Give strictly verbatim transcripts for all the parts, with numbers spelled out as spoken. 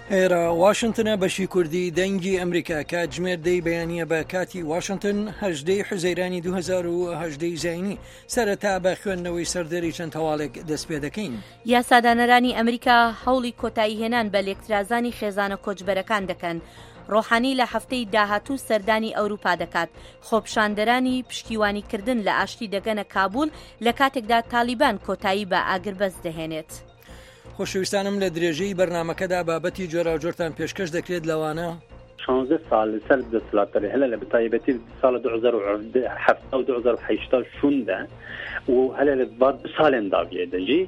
ئێرە واشنتنە بەشی کوردی دەنگی ئەمریکا کاتژمێر دەی بەیانیە بە کاتی واشنتن هەژدەی حوزەیرانی دوو هەزار و هەژدەی زاینی سەرەتا بە خوێندنەوەی سەردەری چەند هەواڵێک دەست پێ دەکەین. یاسادانەرانی ئەمریکا هەوڵی کۆتایی هێنان بە لێکترازانی خێزانە کۆچبەرەکان دەکەن. ڕۆحانی لە هەفتەی داهاتوو سەردانی ئەوروپا دەکات. خۆپشاندەرانی پشتیوانیکردن لە ئاشتی دەگەنە کابول لە کاتێکدا تالیبان کۆتایی بە ئاگربەز دەهێنێت. خۆشەویستانم لە درێژەی بەرنامەکەدا بابەتی جۆراوجۆرتان پێشکەش دەکرێت لەوانە شانزده سال سەر دەسەڵاتداری هەلە لە بەتایبەتی ساڵ دوو هەزار و هەفت و دوو هەزار و هەشت شوندا و هەلە لە بعد سالێن داویە دەژی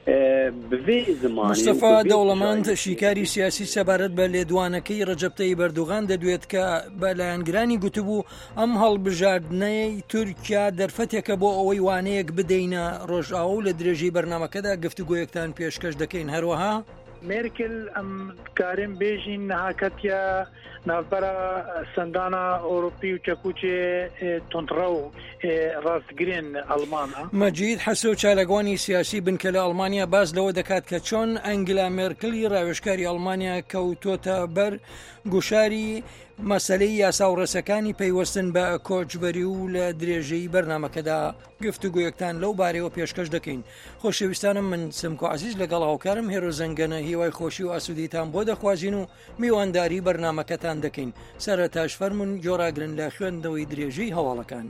مستەفا دەوڵەماند شیکاری سیاسی سەبارەت بە لێدوانەکەی ڕەجەب تەیب ئەردۆغان دەدوێت کە بەلایەنگرانی گوتبوو ئەم هەڵبژاردنەی تورکیا دەرفەتێکە بۆ ئەوەی وانەیەک بدەینە ڕۆژئاو و لە درێژەی بەرنامەکەدا گفتوگۆیەکتان پێشکەش دەکەین. هەروەها مێرکل ئەم کارێن بێژین نەهاکەتە ناوبەرە سندانە ئۆروپی و چەکوچێ تونڕە و ڕاستگرێن ئەڵمانە. مەجید حەسە و چالەگوانی سیاسی بنکە لە ئەڵمانیا باز لەوە دەکات کە چۆن ئەنگلا مێرکلی ڕاوێژکاری ئەڵمانیا کەوتۆتە بەر گوشاری مەسەلەی یاساوڕێسەکانی پەیوەستن بە کۆچبەری و لە درێژەی بەرنامەکەدا گفتوگویەکتان لەو بارەوە پێشکەش دەکەین. خۆشەویستانم من سمکۆ عەزیز لەگەڵ هاوکارم هێرۆ زەنگەنە هیوای خۆشی و ئاسوودیتان بۆ دەخوازین و میوانداری بەرنامەکەتان دەکەین. سەرەتاش فەرمون جۆراگرن لە خوێندنەوەی درێژەی هەواڵەکان.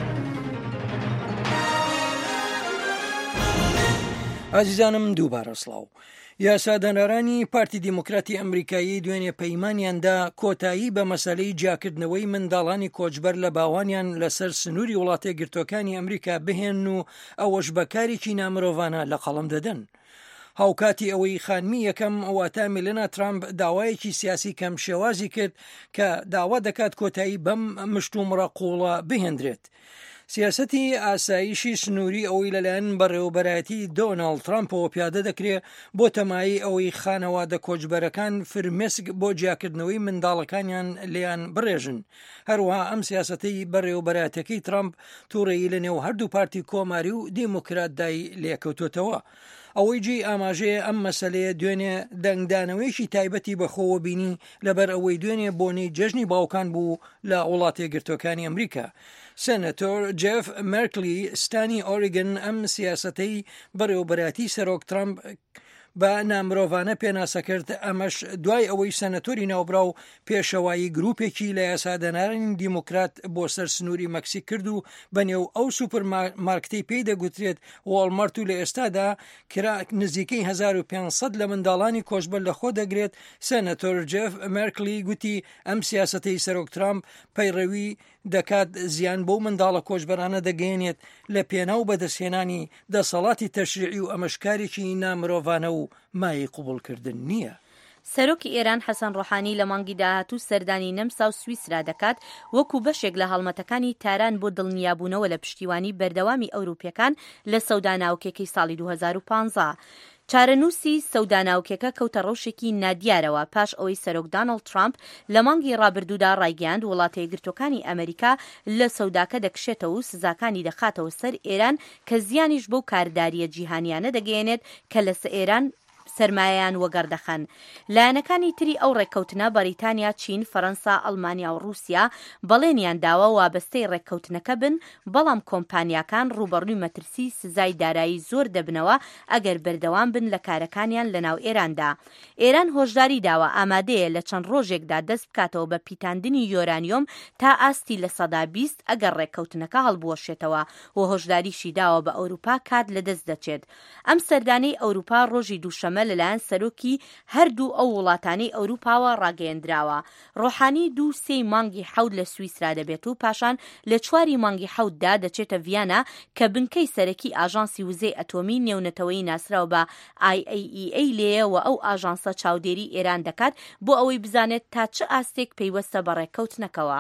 عزیزانم دووبارە سڵاو. یاسادانەرانی پارتی دیموکراتی ئەمریکایی دوێنێ پەیمانیاندا کۆتایی بە مەسەلەی جیاکردنەوەی منداڵانی کۆچبەر لە باوانیان لەسەر سنووری وڵاتە گرتوەکانی ئەمریکا بهێن و ئەوەش بەکارێکی نامرۆڤانە لە قەڵم دەدەن. هاوکاتی ئەوەی خانمی یەکەم ئەواتە میلنا ترامپ داوایەکی سیاسی کەم شێوازی کرد کە داوا دەکات کۆتایی بەم مشتومڕە قوڵە بهێنرێت. سیاسەتی ئاسایشی سنووری ئەوەی لەلایەن بەڕێوەبەرایەتی دۆناڵد ترامپەوە پیادە دەکرێت بۆ تەمایی ئەوەی خانەوادە کۆچبەرەکان فرمێسک بۆ جیاکردنەوەی منداڵەکانیان لیان بڕێژن. هەروەها ئەم سیاسەتەی بەڕێوەبەرایەتەکەی ترامپ تووڕێی لە نێو هەردوو پارتی کۆماری و دیموکراتدای لێکەوتوتەوە. ئەوەی جی ئاماژەیە ئەم مەسەلەیە دوێنێ دەنگدانەوەیشی تایبەتی بەخۆوە بینی لەبەر ئەوەی دوێنێ بۆنەی جەژنی باوکان بوو لە وڵاتە گرتوەکانی ئەمریکا. سەنەتۆر جێف مێرکلی ستانی ئۆریگن ئەم سیاسەتەی بەڕێوەبەرایەتی سەرۆک ترامپ بە نامرۆڤانە پێناسە کرد. ئەمەش دوای ئەوەی سەنەتۆری ناوبراو پێشەوایی گروپێکی لە یاسادەنارانی دیموکرات بۆ سەر سنووری مەکسیک کرد و بەنێو ئەو سوپەر مارکتەی پێی دەگوترێت وۆڵمارت و لە ئێستادا کرا نزیکەی هەزار و پێنجسەد لە منداڵانی کۆچبەر لەخۆ دەگرێت. سەنەتۆر جێف مێرکلی گوتی ئەم سیاسەتەی سەرۆک ترامپ پەیڕەوی دەکات زیان بۆ منداڵە کۆچبەرانە دەگەێنێت لە پێناو بەدەستهێنانی دەسەڵاتی تەشریعی و ئەمەشکارێکی نامرۆڤانە و مای قوبوڵکردن نییە. سەرۆکی ئێران حەسەن ڕۆحانی لە مانگی داهاتوو سەردانی نەمسا و سویسرا دەکات وەکو بەشێک لە هەڵمەتەکانی تاران بۆ دڵنیابوونەوە لە پشتیوانی بەردەوامی ئەوروپیەکان لە سەودا ناوکێکی ساڵی دوو هەزار و پانزە. چارەنووسی سەوداناوکێکە کەوتە ڕەوشێکی نادیارەوە پاش ئەوەی سەرۆک دانەڵد ترامپ لە مانگی ڕابردوودا ڕایگەیاند وڵاتە یەکگرتوەکانی ئەمریکا لە سەوداکە دەکشێتەوە و سزاکانی دەخاتەوە سەر ئێران کە زیانیش بەو کارداریە جیهانیانە دەگەیەنێت کە لەسەر ئێران سەرمایەیان وەگەردەخەن. لایەنەکانی تری ئەو ڕێککەوتنە بەریتانیا، چین، فەڕەنسا، ئەڵمانیا و رووسیا بەڵێنیان داوە وابەستەی ڕێککەوتنەکە بن، بەڵام کۆمپانیاکان ڕوبەڕووی مەترسی سزای دارایی زۆر دەبنەوە ئەگەر بەردەوام بن لە کارەکانیان لە ناو ئێراندا. ئێران هۆشداری داوە ئامادەیە لە چەند ڕۆژێکدا دەست بکاتەوە بە پیتاندنی یۆرانیۆم تا ئاستی لە سەدا بیست ئەگەر ڕێککەوتنەکە هەڵبوەشێتەوە و هۆشداریشی داوە بە ئەوروپا کات لەدەست دەچێت. ئەم سەردانەی ئەوروپا ڕۆژی دووشەمە لەلایەن سەرۆکی هەردوو ئەو وڵاتانەی ئەوروپاوە ڕاگەیەندراوە. ڕۆحانی دوو سێ مانگی حەوت لە سویسرا دەبێت و پاشان لە چواری مانگی حەوتدا دەچێتە ڤیانە کە بنکەی سەرەکی ئاژانسی وزەی ئەتۆمی نێونەتەوەی ناسراوە بە ئای ئەی ئی ئەی لێیە و ئەو ئاژانسە چاودێری ئێران دەکات بۆ ئەوەی بزانێت تا چه ئاستێک پەیوەستە بە ڕێککەوتنەکەوە.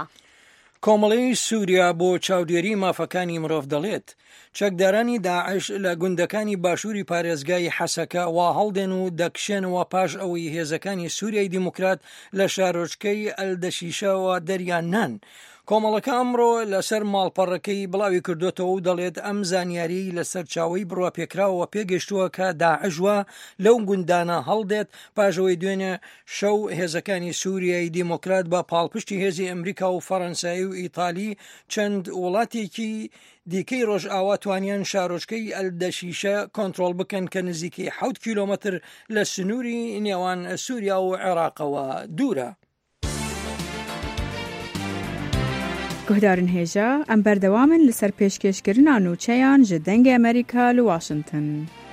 کۆمەڵەی سووریا بۆ چاودێری مافەکانی مرۆڤ دەڵێت چەکدارانی داعش لە گوندەکانی باشووری پارێزگای حەسەکە وا هەڵدێن و دەکشێنەوە پاش ئەوەی هێزەکانی سووریای دیموکرات لە شارۆچکەی ئەلدەشیشەوە دەریان نان. کۆمەڵەکە ئەمڕۆ لەسەر ماڵپەڕەکەی بڵاوی کردوتەوە و دەڵێت ئەم زانیاری لەسەر چاوەی بڕوا پێکراوەوە پێگەشتووە کە داعشوە لەو گوندانە هەڵدێت پاژەوەی دوێنێ شەو هێزەکانی سووریای دیموکرات بە پاڵپشتی هێزی ئەمریکا و فەڕەنسایی و ئیتالی چەند وڵاتێکی دیکەی ڕۆژئاوا توانیان شارۆچکەی ئەلدەشیشە کۆنتڕۆڵ بکەن کە نزیکەی حەوت کیلۆمەتر لە سنووری نێوان سووریا و عێراقەوە دوورە. گۆدارن هێژە ئەم بەردەوامن لەسەر پێشکەشکردنا نووچەیان ji dengê ئەمریکا li Washington.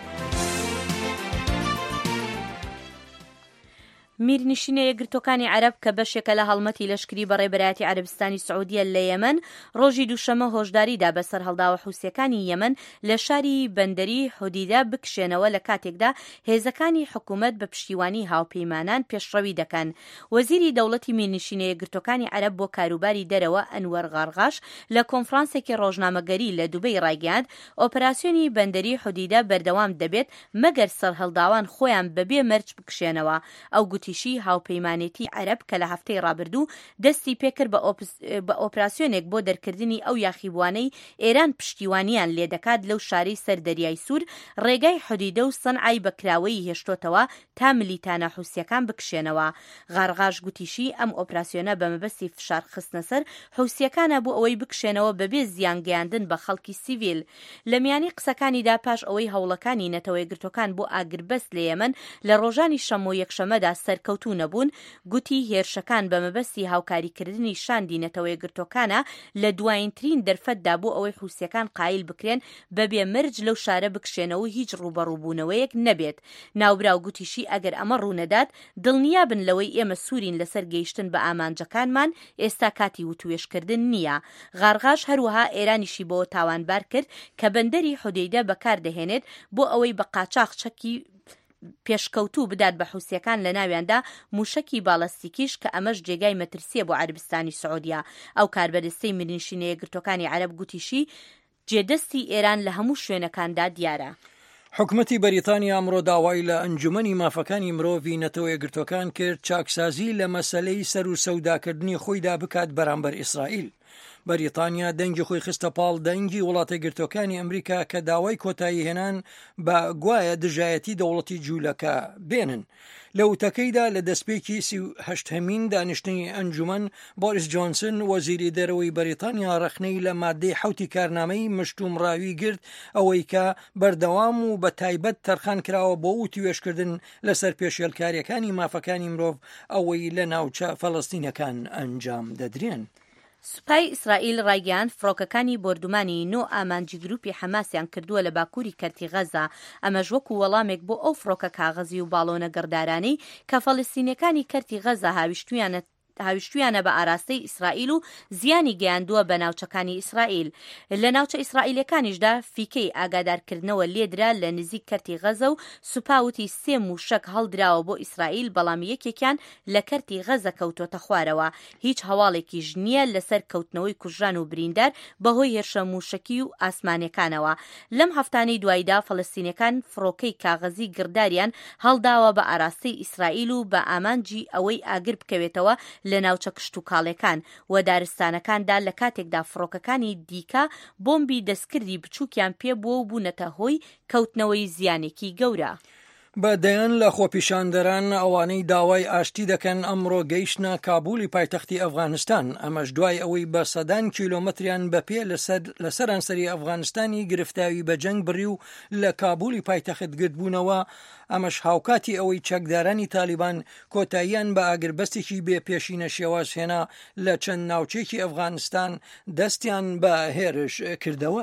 میرنشینە یەکگرتوەکانی عەرەب کە بەشێکە لە هەڵمەتی لەشکری بەڕێبەرایەتی عەرەبستانی سعودیە لە یەمەن ڕۆژی دووشەمە هۆشداریدا بەسەر هەڵداوە حوسیەکانی یەمەن لە شاری بەندەری حودیدە بکشێنەوە لە کاتێکدا هێزەکانی حکوومەت بە پشتیوانی هاوپەیمانان پێشڕەوی دەکەن. وەزیری دەوڵەتی میرنشینە یەکگرتوەکانی عەرەب بۆ کاروباری دەرەوە ئەنوەر غارغاش لە کۆنفرانسێکی ڕۆژنامەگەری لە دوبەی ڕایگەیاند ئۆپراسیۆنی بەندەری حودیدە بەردەوام دەبێت مەگەر سەرهەڵداوان خۆیان بەبێ مەرج بکشێنەوە. ئەو گوتیشی هاوپەیمانێتی عەرەب کە لە هەفتەی ڕابردوو دەستی پێکرد بە ئۆپراسیۆنێک بۆ دەرکردنی ئەو یاخیبوانەی ئێران پشتیوانیان لێ دەکات لەو شارەی سەردەریای سوور ڕێگای حودیدە و سەنعای بەکراوەی هێشتۆتەوە تا ملیتانە حوسیەکان بکشێنەوە. غارغاش گوتیشی ئەم ئۆپراسیۆنە بە مەبەستی فشار خستنە سەر حوسیەکانە بۆ ئەوەی بکشێنەوە بەبێ زیانگەیاندن بە خەڵکی سیڤیل. لە میانی قسەکانیدا پاش ئەوەی هەوڵەکانی نەتەوە یەکگرتوەکان بۆ ئاگربەست لە یەمەن لە ڕۆژانی شەم و یەکشەمەدا سەرکەوتوو نەبوون، گوتی هێرشەکان بە مەبەستی هاوکاریکردنی شاندی نەتەوە یەکگرتوەکانە لە دوایینترین دەرفەتدا بۆ ئەوەی حوسیەکان قایل بکرێن بەبێ مرج لەو شارە بکشێنەوە هیچ ڕوبەڕووبوونەوەیەک نەبێت. ناوبراو گوتیشی ئەگەر ئەمە ڕوونەدات دڵنیابن لەوەی ئێمە سوورین لەسەر گەیشتن بە ئامانجەکانمان ئێستا کاتی وتوێشکردن نییە. غارغاش هەروەها ئێرانیشی بۆ تاوانبار کرد کە بەندەری حودەیدە بەکاردەهێنێت بۆ ئەوەی بە قاچاق چەکی پێشکەوتوو بدات بە حوسیەکان لە ناویاندا موشکی باڵەستیکیش کە ئەمەش جێگای مەترسیە بۆ عەربستانی سعودیا. ئەو کاربەدەستەی میرنشینە یەکگرتوەکانی عەرەب گوتیشی جێدەستی ئێران لە هەموو شوێنەکاندا دیارە. حکومەتی بەریتانیا ئەمڕۆ داوای لە ئەنجومەنی مافەکانی مرۆڤی نەتەوە یەکگرتوەکان کرد چاکسازی لە مەسەلەی سەر و سەوداکردنی خۆیدا بکات بەرامبەر ئیسرائیل. بەریتانیا دەنگی خۆی خستە پاڵ دەنگی وڵاتە گرتوەکانی ئەمریکا کە داوای کۆتایی هێنان بە گوایە دژایەتی دەوڵەتی جوولەکە بێنن. لە وتەکەیدا لە دەستپێکی سی و هەشتەمین دانیشتنی ئەنجومەن بۆریس جۆنسن وەزیری دەرەوەی بەریتانیا ڕەخنەی لە مادەی حوتی کارنامەی مشتومڕاوی گرت ئەوەی کە بەردەوام و بە تایبەت تەرخان کراوە بۆ وتوێشکردن لەسەر پێشێلکاریەکانی مافەکانی مرۆڤ ئەوەی لە ناوچە فەڵەستینەکان ئەنجام دەدرێن. سوپای ئیسرائیل ڕایگەیان فڕۆکەکانی بۆردومانی نۆ ئامانجی گروپی حەماسیان کردووە لە باکووری کەرتی غەزا. ئەمەش وەکو وەڵامێک بۆ ئەو فڕۆکە کاغەزی و باڵۆنە گەردارانەی کە فەڵەستینیەکانی کەرتی غەزا هاویشتویانە هاویشتویانە بە ئاراستەی ئیسرائیل و زیانی گەیاندووە بە ناوچەکانی ئیسرائیل. لە ناوچە ئیسرائیلەکانیشدا فیکەی ئاگادارکردنەوە لێدرا لە نزیک کەرتی غەزە و سوپاوتی سێ موشک هەڵدراوە بۆ ئیسرائیل، بەڵام یەکێکیان لە کەرتی غەزە کەوتۆتە خوارەوە. هیچ هەواڵێکیش نییە لەسەر کەوتنەوەی کوژران و بریندار بەهۆی هێرشە موشکی و ئاسمانەکانەوە. لەم هەفتانەی دواییدا فەڵەستینیەکان فڕۆکەی کاغەزی گرداریان هەڵداوە بە ئاراستەی ئیسرائیل و بە ئامانجی ئەوەی ئاگر بکەوێتەوە لە ناوچە کشت و کاڵەکان و دارستانەکاندا لە کاتێکدا فڕۆکەکانی دیکە بۆمبی دەستکردی بچووکیان پێ بووە و بوونەتە هۆی کەوتنەوەی زیانێکی گەورە. بەدەیان لە خۆپیشاندەران ئەوانەی داوای ئاشتی دەکەن ئەمڕۆ گەیشتە کابولی پایتەختی ئەفغانستان. ئەمەش دوای ئەوەی بە سەدان کیلۆمەتریان بەپێ لە سەرانسەری ئەفغانستانی گرفتاوی بە جەنگ بڕی و لە کابولی پایتەخت گرتبوونەوە. ئەمەش هاوکاتی ئەوەی چەکدارانی تالیبان کۆتاییان بە ئاگربەستێکی بێ پێشینە شێواز هێنا لە چەند ناوچێکی ئەفغانستان دەستیان بە هێرش کردەوە.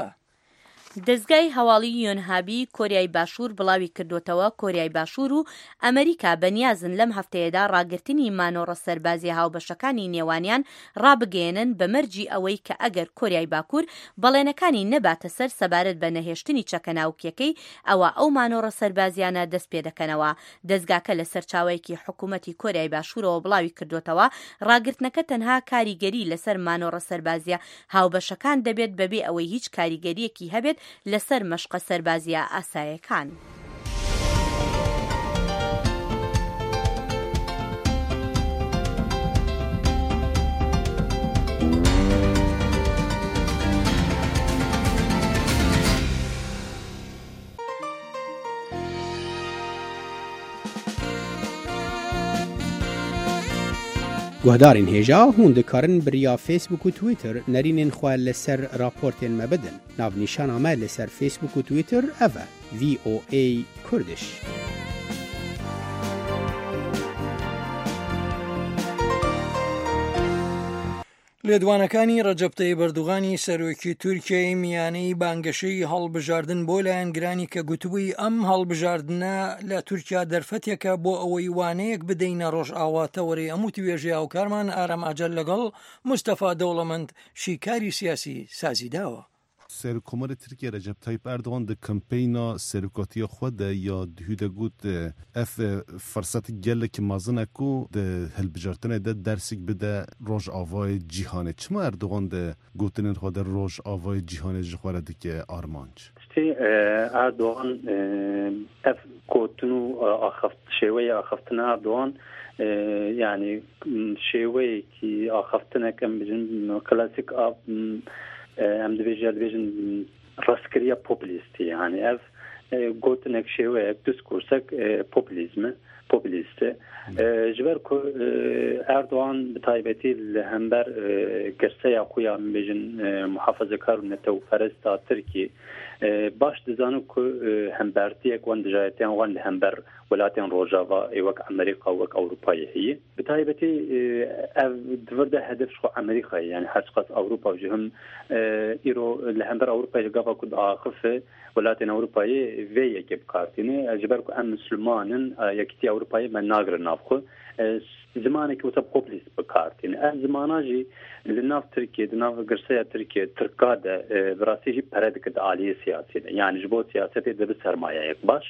دەستگای هەواڵی یۆنهابی کۆریای باشوور بڵاوی کردوتەوە کۆریای باشوور و ئەمریکا بەنیازن لەم هەفتەیەدا ڕاگررتنی مانۆڕە سەربازی هاوبەشەکانی نێوانیان ڕابگەێنن بە مەرجی ئەوەی کە ئەگەر کۆریای باکوور بەڵێنەکانی نەباتە سەر سەبارەت بە نەهێشتنی چەکەناوکیەکەی ئەوە ئەو مانۆڕە سەربازیانە دەست پێ دەکەنەوە. دەستگاکە لە سەرچاوەیەکی حکوومەتی کۆریای باشوورەوە بڵاوی کردوتەوە ڕاگررتنەکە تەنها کاریگەری لەسەر مانۆڕە سەربازیە هاوبەشەکان دەبێت بەبێ ئەوەی هیچ کاریگەریەکی هەبێت لەسەر مەشقە سەربازیە ئاسایەکان. گهدارین هیجا هون دکارن بریا فیسبوک و تویتر نرینین خواه لسر راپورتین مبدن. ناو نشان آمه لسر فیسبوک و تویتر اوه وی او ای کردش. لێدوانەکانی ڕەجەب تەیب ئەردوغانی سەرۆکی تورکیای میانەی بانگەشەی هەڵبژاردن بۆ لایەنگرانی کە گوتبووی ئەم هەڵبژاردنە لە تورکیا دەرفەتێکە بۆ ئەوەی وانەیەک بدەینە ڕۆژئاواتەوەڕێ ئەم وتیوێژەی هاوکارمان ئارام ئاجەل لەگەڵ مستەفا دەوڵەمەند شیکاری سیاسی سازی داوە. سرکومر ترکیه رجب طیب اردوغان ده کمپینا سرکاتی خود یا دهوده گود اف فرصت گله که مازن اکو ده هلبجارتنه ده درسیک بده روش آوای جیهانه. چما اردوغان ده گوتنین خود روش آوای جیهانه جخواره ده که آرمانج؟ اردوغان اف گوتنو آخفت شوی آخفتنه اردوغان یعنی شوی که آخفتنه کم بجن کلاسیک آب ام دبیجر دبیجن راسکریا پوپولیستی یعنی اف گوتنک شوی دیسکورسک پوپولیسم پوپولیسته جبر کو اردوغان بتایبتی لهمبر گرسیا خویا بجن محافظه کار نتو فرستا ترکی باش دزانو کو همبرتیک وان دجایتیان وان همبر ولاتین روجاوا ایوک امریکا وک اروپایی هی بتایبتی اف دورده هدف شو امریکا یعنی هر قص اوروبا وجهم ایرو لهمبر اروپا جگاوا کد آخف ولاتین اروپایی وی یک کارتینه جبر کو ام مسلمانن یکتی اروپایی من ناگر نافخو زمانه که وسط پوپلیس بکارتین از زماناجی لناف ترکیه دناف گرسیا ترکیه ترکاده براسیجی پرد کد عالی سیاسی یعنی جبو سیاستی ده سرمایه یک باش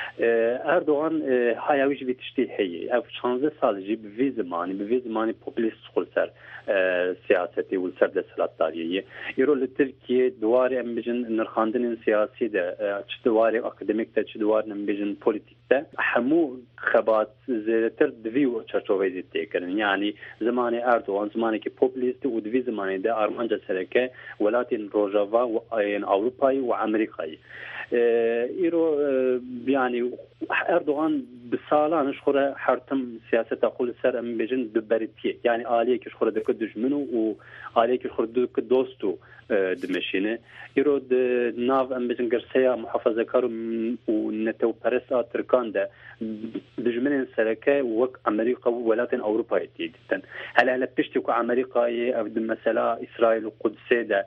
اردوغان هایویش بیتشتی هی اف شانزده سال جی بوی زمانی بوی زمانی پوپلیست خل سر سیاستی و سر دستلاتداریه ایرو لترکیه دواری ام بجن نرخاندن سیاسی ده چه دواری اکادمیک ده چه دواری ام بجن پولیتیک ده همو خبات زیرتر دوی و چرچوه زیده کرن یعنی زمانی اردوغان زمانی که پوپلیست و دوی زمانی ده آرمانجا سرکه ولاتین روجاوا و اروپایی و امریکایی ایرو یعنی اردوغان بسالانش خوره حرتم سیاست اقول سر ام بجن دبرتیه یعنی آلیه که خوره دکه دجمنو و آلیه که خوره دکه دوستو دمشینه ایرو ناو ام بجن گرسیا محافظه کارو و نتو پرسا ترکان ده دجمنین سرکه وک امریکا و ولاتین اوروپایی دیدن هلا هلا پشتی که امریکایی او مثلا اسرائیل و قدسه ده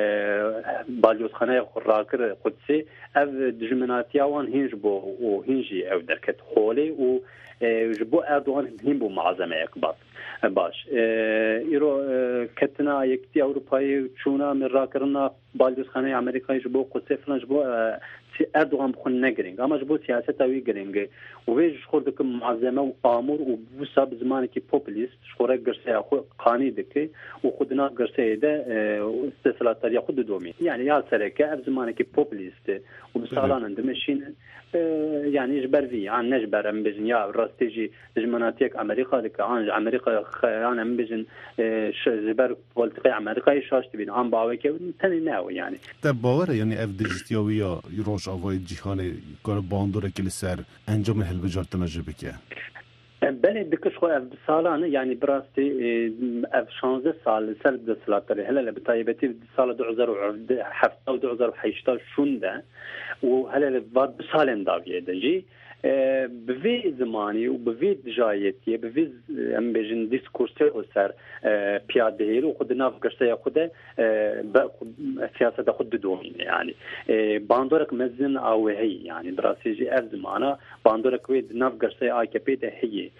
بالیوزخانه راکر قدسی او دجمناتی آوان هنج بو و هنجی او درکت خولی و جبو اردوغان هنج بو معظمه اکبر باش ایرو کتنا یکتی اروپایی چونا من راکرنا بالیوزخانه امریکایی جبو قدسی فلان جبو اردوغان بخون نگرینگ اما جبو سیاست اوی گرینگ و ویج خورده که معظمه و آمور و بوسا بزمانی که پوپلیست شخوره گرسه خو قانی دکی و خودنا گرسه ده استثلاتاری خود دومی یعنی یا سرکه اف زمانی که پوپلیست و بسالان اندمشین يعني جبر في عن نجبر ام بجن يا راستيجي دجمناتيك امريكا دك عن امريكا انا ام بجن جبر بولتقي امريكا شاش تبين عم باوي تاني ناو يعني تباور يعني اف ديجيتيويا يروش اوي جيهاني كار باندور كل سر انجام هلبجارتنا جبكه بله دکش خو اف سالانه یعنی براستی اف شانزده سال سر دستلاتری هلا بتایبتی سال دو هزار و هفت و دو هزار و هشت شونده و هلا بعد سالن داویه دجی بوی زمانی و بوی جایتی بوی ام بجن دیسکورسی و سر پیاده رو خود ناف گشته خود با سیاست خود دومینه یعنی باندورک مزن آوهی یعنی براسیجی اف زمانه باندورک وید ناف گشته آکپی ده هی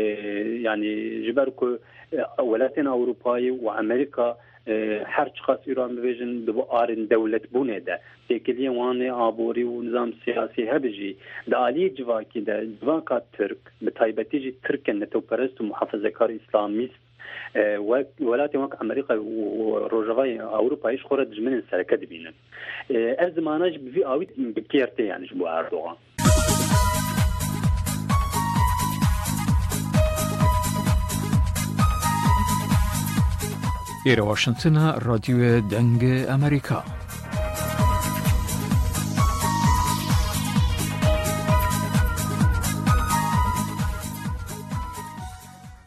یعنی جبر که ولاتین اروپایی و امریکا هر چقدر ایران بویژن دو آرن دولت بونه ده تکلیه وانه آبوری و نظام سیاسی هبجی دالی جواکی ده جواکا ترک بتایبتی جی ترک نتو پرست و محافظه کار اسلامیست ولاتین وک امریکا و روجوای اروپایش خورد جمن سرکه دبینن از زمانه بوی آوید بکیرته یعنی جبو اردوغان إلى واشنطن راديو دنگ أمريكا.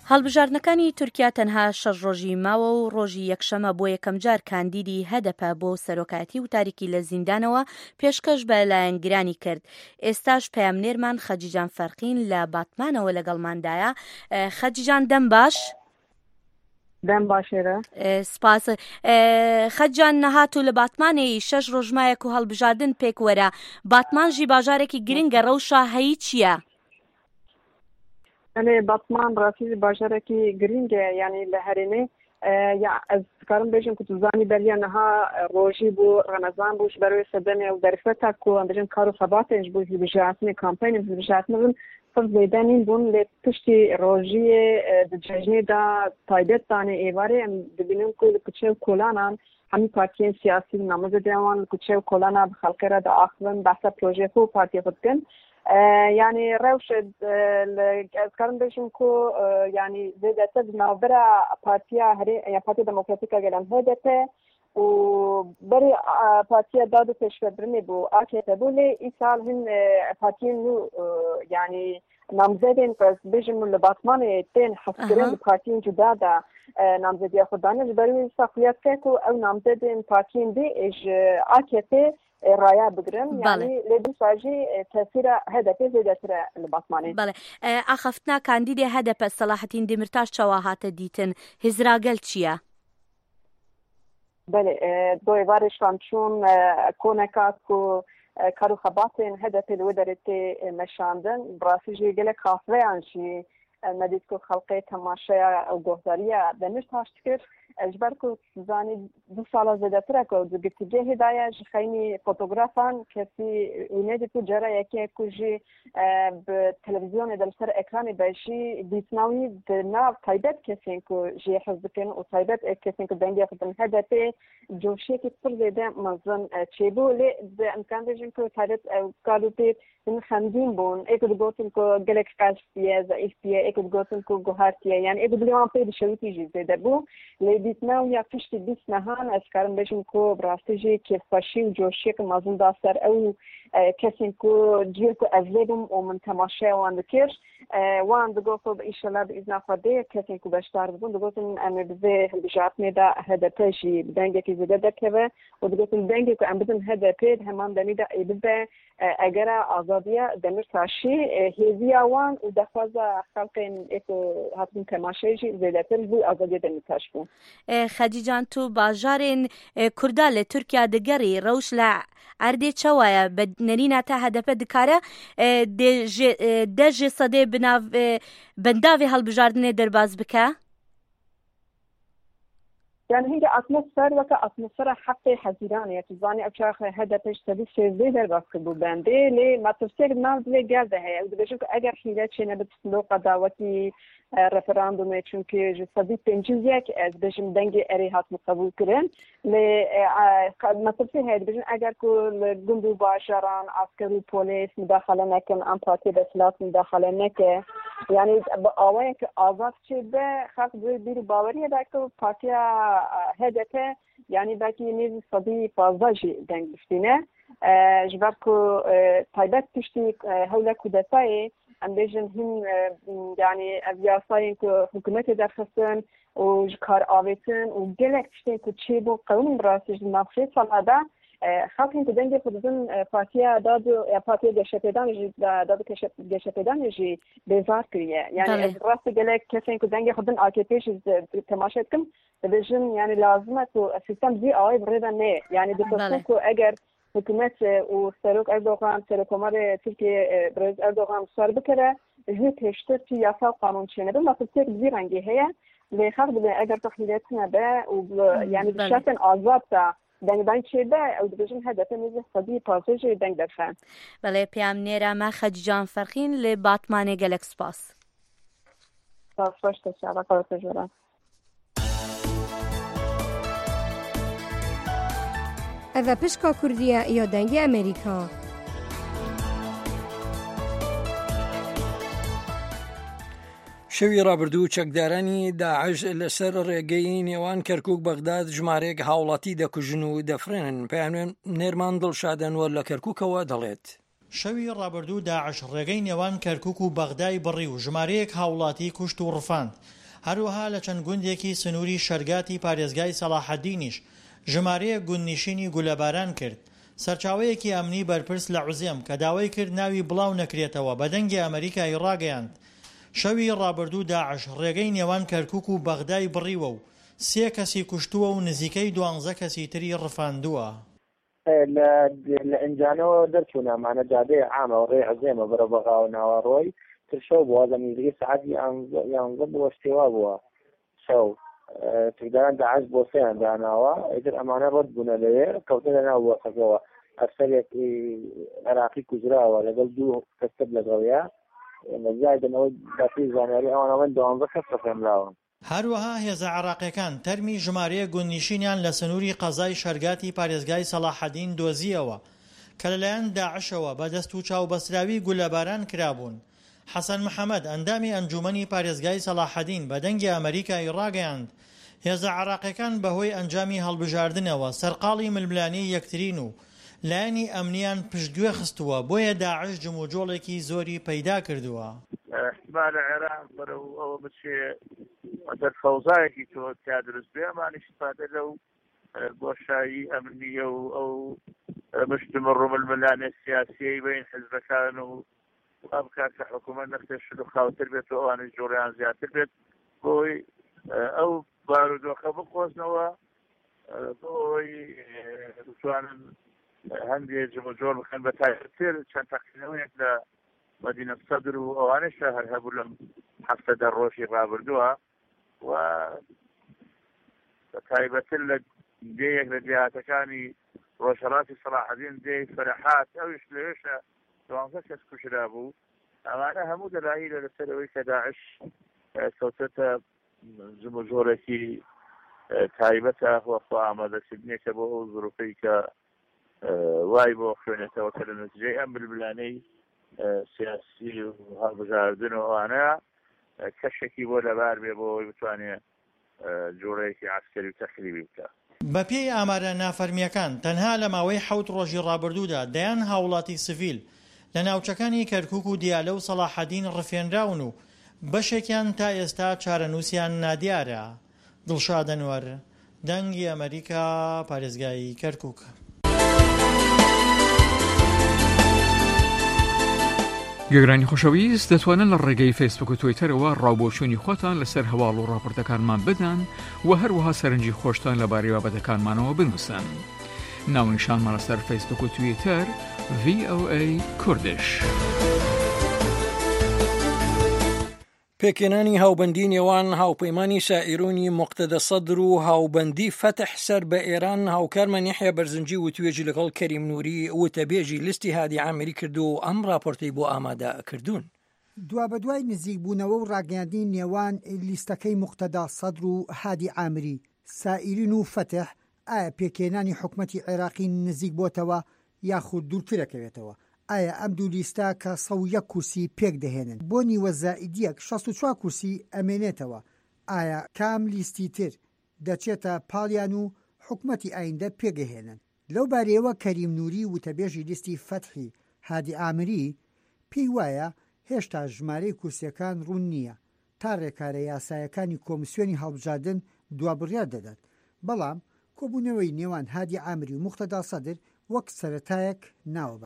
هەڵبژاردنەکانی تورکیا تەنها شەش ڕۆژی ماوە و ڕۆژی یەکشەمە بۆ یەکەم جار کاندیدی هەدەپە بۆ سەرۆکایەتی وتاریکی لە زیندانەوە پێشکەش بە لایەنگرانی کرد. ئێستاش پەیامنێرمان خەجیجان فەرقین لە باتمانەوە لەگەڵماندایە. خەجیجان دەم باش؟ دەم باشێرە. سپاس. خەجیجان نەهاتوو لە باتمانەی شەش ڕۆژمایەک و هەڵبژاردن پێک وەرە. باتمانژی باژارێکی گرنگە ڕەوشە هەیی چییە؟ ئەێ باتمان ڕاستی باژارێکی گرنگە یعنی لە هەرێنێ ئەس کارم بێژم کو توزانی بەریان نەها ڕۆژی بۆ ڕەمەزان بووش بەروێ سەدەمێ و دەرفەتا کو ئەم بێژن کار و خەباتێنش بوو هیلبژاتنی کامپاین هیلبژاتنن پڕ زێدانین بوون لێ پشتی ڕۆژیە جەژنێدا تایبەت دانێ ئێوارێ ئەم دەبینم کو لە کوچێ و کۆلانان هەمی پارتیên سیاسی نامەزە دیاوان لە کوچێ و کۆلانا بە خەڵکەرە داخبن بەسە پرۆژێ خۆ پارتیە خۆ بکەن. يعني روشد كارن بيشن كو يعني زي تد نابرا بارتيا هري يا بارتيا ديمقراطيكا جلان هدته و بري بارتيا دادو تشبرني بو اكيد بولي ايصال هن بارتيين نو يعني نامزدين بس بيجن من الباتمان تين حفكرين بارتيين جدادا نامزديا خدانه بري صفيات كو او نامزدين بارتيين دي اج اكيد رايا بگرن يعني لدو ساجي تأثير هدف زيادة البطماني. بله. أخفتنا كانديدي هدف صلاح الدين ديمرتاش شواهات ديتن هزراقل چيا؟ بله دوی وارش فانچون كونكات كو كارو خباتين هدف الودرتي مشاندن براسيجي گله كافره انشي مدید کو خلقه تماشا او گهداریه دنش تاشت کرد اجبر کو زانی دو سال زدتره کو دگتیجه هدایه خیلی فوتوگرافان کسی اینه تو جرا یکی کوجی به تلویزیون دل سر اکران باشی دیسناوی دنا تایبت کسی کو جی حزب کن و تایبت کسی کو دنگی خدمت هدفه جوشی که پر زده مزن چیبو لی به امکان دیجن کو تایبت کالوتی من خندين بون ايكو دغوتن كو جلك قاسيه زايفيه ايكو دغوتن كو غهارتيه يعني ايكو بليون بيد شوتي جي زدبو ليديتنا ويا فشتي بيسنهان اسكارم بيشن كو براستيجي كيف فاشي وجوشي كمازن داستر او كسين كو جيركو ازلبم ومن تماشا وان دكيرش وان دغوتو بإشالله بإذن خدي كسين كو بشتار بون دغوتن ام بزي بجاتني دا هذا تشي بدنجه كي زدده كبه ودغوتن دنجه كو ام بدن هذا بيد همان دنيدا يبدا اگر آزادیه دمر تاشی هزیا وان و دفعه خلقین اکو هاتون تماشایشی زیادتر بو آزادیه دمر تاش بون. خدیجان تو باجارین کردال ترکیه دگری روش ل عرضه چوایه بنرینه تا هدف دکاره دژ صده بناو بنداوی هل بجاردن درباز بکه. يعني هي أتموسفير وك أتموسفير حقي حزيرانة يتزاني أشاخ هدفش تبي شيء در بس بوبندي لي ما تفسير ناس لي جالده هي ودبشوك أجر حيلات شيء نبت سلوك دعوتي رفراندوم چونکه جسدی پنجزیه که از بجم دنگ اریهات مقبول کردن ل مثلا هید بجن اگر کل گندو باشران عسکری پلیس مداخله نکن امپاتی به سلاح مداخله نکه یعنی آوایی که آزاد شده خاص بیر باوریه دکتر پارتی هدته یعنی باکی نیز صدی پازداجی دنگ بستینه جبر کو تایبت پشتی هولا کودتای ام بیشتر هم یعنی ویاسایی که حکومت درخواستن و کار آویتن و گلک تشتین که چی بو قانون براسیج نافشه سالاده خاطر که دنگ خودشون پارتیا داد یا پارتیا گشتیدن داد گشتیدن جی بیزار کریه یعنی راست گلک کسی که دنگ خودن آکیپیش تماشا کن بیشتر یعنی لازمه تو سیستم زی آی برده نه یعنی دوستان که اگر حکومت و سروک اردوغان سرکومار ترکیه برز اردوغان سر بکره جوی پیشتر توی یاسا قانون چینه به مثل تک زی رنگی هیا لیخاق بده اگر تخلیلت نبه و یعنی بشتن آزاد تا دنگ دنگ چه به او دبیجن هدف نیزه صدی پاسج دنگ درفن بله پیام نیره ما خدیجان فرخین لی باتمانه گلک سپاس سپاس باش تشعر کار تجربه ئەvە پشکا کوردیە یا دەنگی ئەمریکا. شەوی ڕابردوو چەکدارانی داعش لەسەر ڕێگەی نێوان کەرکووک بەغداد ژمارەیەک هاوڵاتی دەکوژن و دەفرێنن. پەیام نێرمان دڵشادەنوەر لە کەرکووکەوە دەڵێت. شەوی ڕابردوو داعش ڕێگەی نێوان کەرکووک و بەغدای بڕی و ژمارەیەک هاوڵاتی کوشت و ڕفاند. هەروەها لە چەند گوندێکی سنووری شەرگاتی پارێزگای سەلاحەدینیش ژمارەیە گوندنشینی گولەباران کرد. سەرچاوەیەکی ئەمنی بەرپرس لە عوزێم کە داوای کرد ناوی بڵاو نەکرێتەوە بە دەنگی ئەمریکای ڕاگەیاند. شەوی ڕابردوو داعش ڕێگەی نێوان کەرکووک و بەغدای بڕیوە و سێ کەسی کوشتووە و نزیکەی دوانزە کەسی تری ڕفاندووە. لە ئەنجانەوە دەرچوونامانە جادەیە عامە ڕێ عزێمە بەرە بەغا و ناوەڕۆی ترشەو بووە زەمینگری سعاتی یانزە بووە شتێوا بووە شەو تردان داعش بۆ سێیان داناوە ئیتر ئەمانە ڕەت بوونە لەوێ کەوتە لە ناو وەخەکەوە ئەفسەرێکی عێراقی کوژراوە لەگەڵ دوو کەسب لەگەڵیا نەزایدنەوەی داپی زانیاری ئەوانەوەن دوانزە کەس ڕفێنراون. هەروەها هێزە عێراقیەکان تەرمی ژمارەیە گوندنشینیان لە سنووری قەزای شەرگاتی پارێزگای سەلاحەدین دۆزیەوە کە لەلایەن داعشەوە بە دەست و چاوبەستراوی گولەباران کرابوون. حەسەن محەممەد ئەندامی ئەنجومەنی پارێزگای سەلاحەدین بە دەنگی ئەمریکای ڕاگەیاند هێزە عێراقیەکان بەهۆی ئەنجامی هەڵبژاردنەوە سەرقاڵی ململانی یەکترین و لایەنی ئەمنیان پشتگوێ خستووە بۆیە داعش جموجۆڵێکی زۆری پەیدا کردووە. احتمال عێراق بەرەو ئەوە بچێ دەرفەوزایەکی تۆ تا دروست بێ ئەمانیش استفادە لەو بۆشایی ئەمنیە و ئەو مشتمە ڕووململانە سیاسیەی بین حزبەکان و ئەم کات کە حکوومەت نەختێشت و خاوتر بێت و ئەوانش جۆڕیان زیاتر بێت بۆی ئەو بارودۆخە بقۆزنەوە بۆی بتوانن هەندێک جموجۆر بکەن بە تایبەتتر چەند تەقینەوەیەک لە مدینە سەدر و ئەوانش هەر هەبوو لەم هەفتەدە ڕۆژی ڕابردووە و بە تایبەتتر لە دێیەک لە جیهاتەکانی ڕۆژهەڵاتی سەلاحەدین دێی فەرەحات ئەوش لەوێشە دوانزە کەس کوژرا بوو. ئەمانە هەموو دەلایلە لەسەرەوەی کە داعش کەوتەتە جموجۆرێکی تایبەتە وەخوا ئامادەکردنێکە بۆ ئەو زروفەی کە وای بۆ خوێنێتەوە کە لە نەتیجەی ئەم بلبلانەی سیاسی و هەڵبژاردن و ئەوانە کەشێکی بۆ لەبار بێ بۆ بتوانێت جۆرەیەکی عسکەری و تەخریبی بکە. بە پێی ئامارە نافەرمیەکان تەنها لە ماوەی حەوت ڕۆژی ڕابردوودا دەیان هاوڵاتی سڤیل لە ناوچەکانی کەرکووک و دیالە و سەلاحەدین ڕفێنراون و بەشێکیان تا ئێستا چارەنووسیان نادیارە. دڵشاد ئەنوەر دەنگی ئەمریکا پارێزگای کەرکووک. گەگرانی خۆشەویست دەتوانن لە ڕێگەی فیسبوک و تویتەرەوە ڕاوبۆچوونی خۆتان لەسەر هەواڵ و ڕاپۆرتەکانمان بدەن و هەروەها سەرنجی خۆشتان لەبارەی بابەتەکانمانەوە بنووسن. ناونیشانمان لەسەر فیسبوک و تویتەر ڤی ئۆ ئەی کوردش. پێکێنانی هاوبەندی نێوان هاوپەیمانی سائیرۆنی موقتەدە سەدر و هاوبەندی فەتح سەر بە ئێران هاوکارمان یەحیا بەرزنجی و توێژی لەگەڵ کەریم نووری وتەبێژی لیستی هادی عامری کردو و ئەم راپۆرتەی بۆ ئامادە کردوون. دوا بەدوای نزیک بوونەوە و ڕاگەیاندنی نێوان لیستەکەی موقتەدا سەدر و هادی عامری سائیرین و فەتح ئایا پێکێنانی حکومەتی عێراقی نزیک بۆتەوە یاخود دوورترەکەوێتەوە؟ ئایا ئەم دوو لیستە کە سەو یەک کورسی پێک دەهێنن بۆ نیوە زائیدیەک شەست و چوار کورسی ئەمێنێتەوە؟ ئایا کام لیستی تر دەچێتە پاڵیان و حکومەتی ئایندە پێگەهێنن؟ لەو بارەیەوە کەریم نووری وتەبێژی لیستی فەتحی هادی عامری پێی وایە هێشتا ژمارەی کورسیەکان ڕوون نییە تا ڕێکارە یاسایەکانی کۆمیسیۆنی هەڵبژاردن دوابڕیار دەدات، بەڵام کۆبوونەوەی نێوان هادی عامری و موقتەدا سەدر وەک سەرەتایەک ناوە.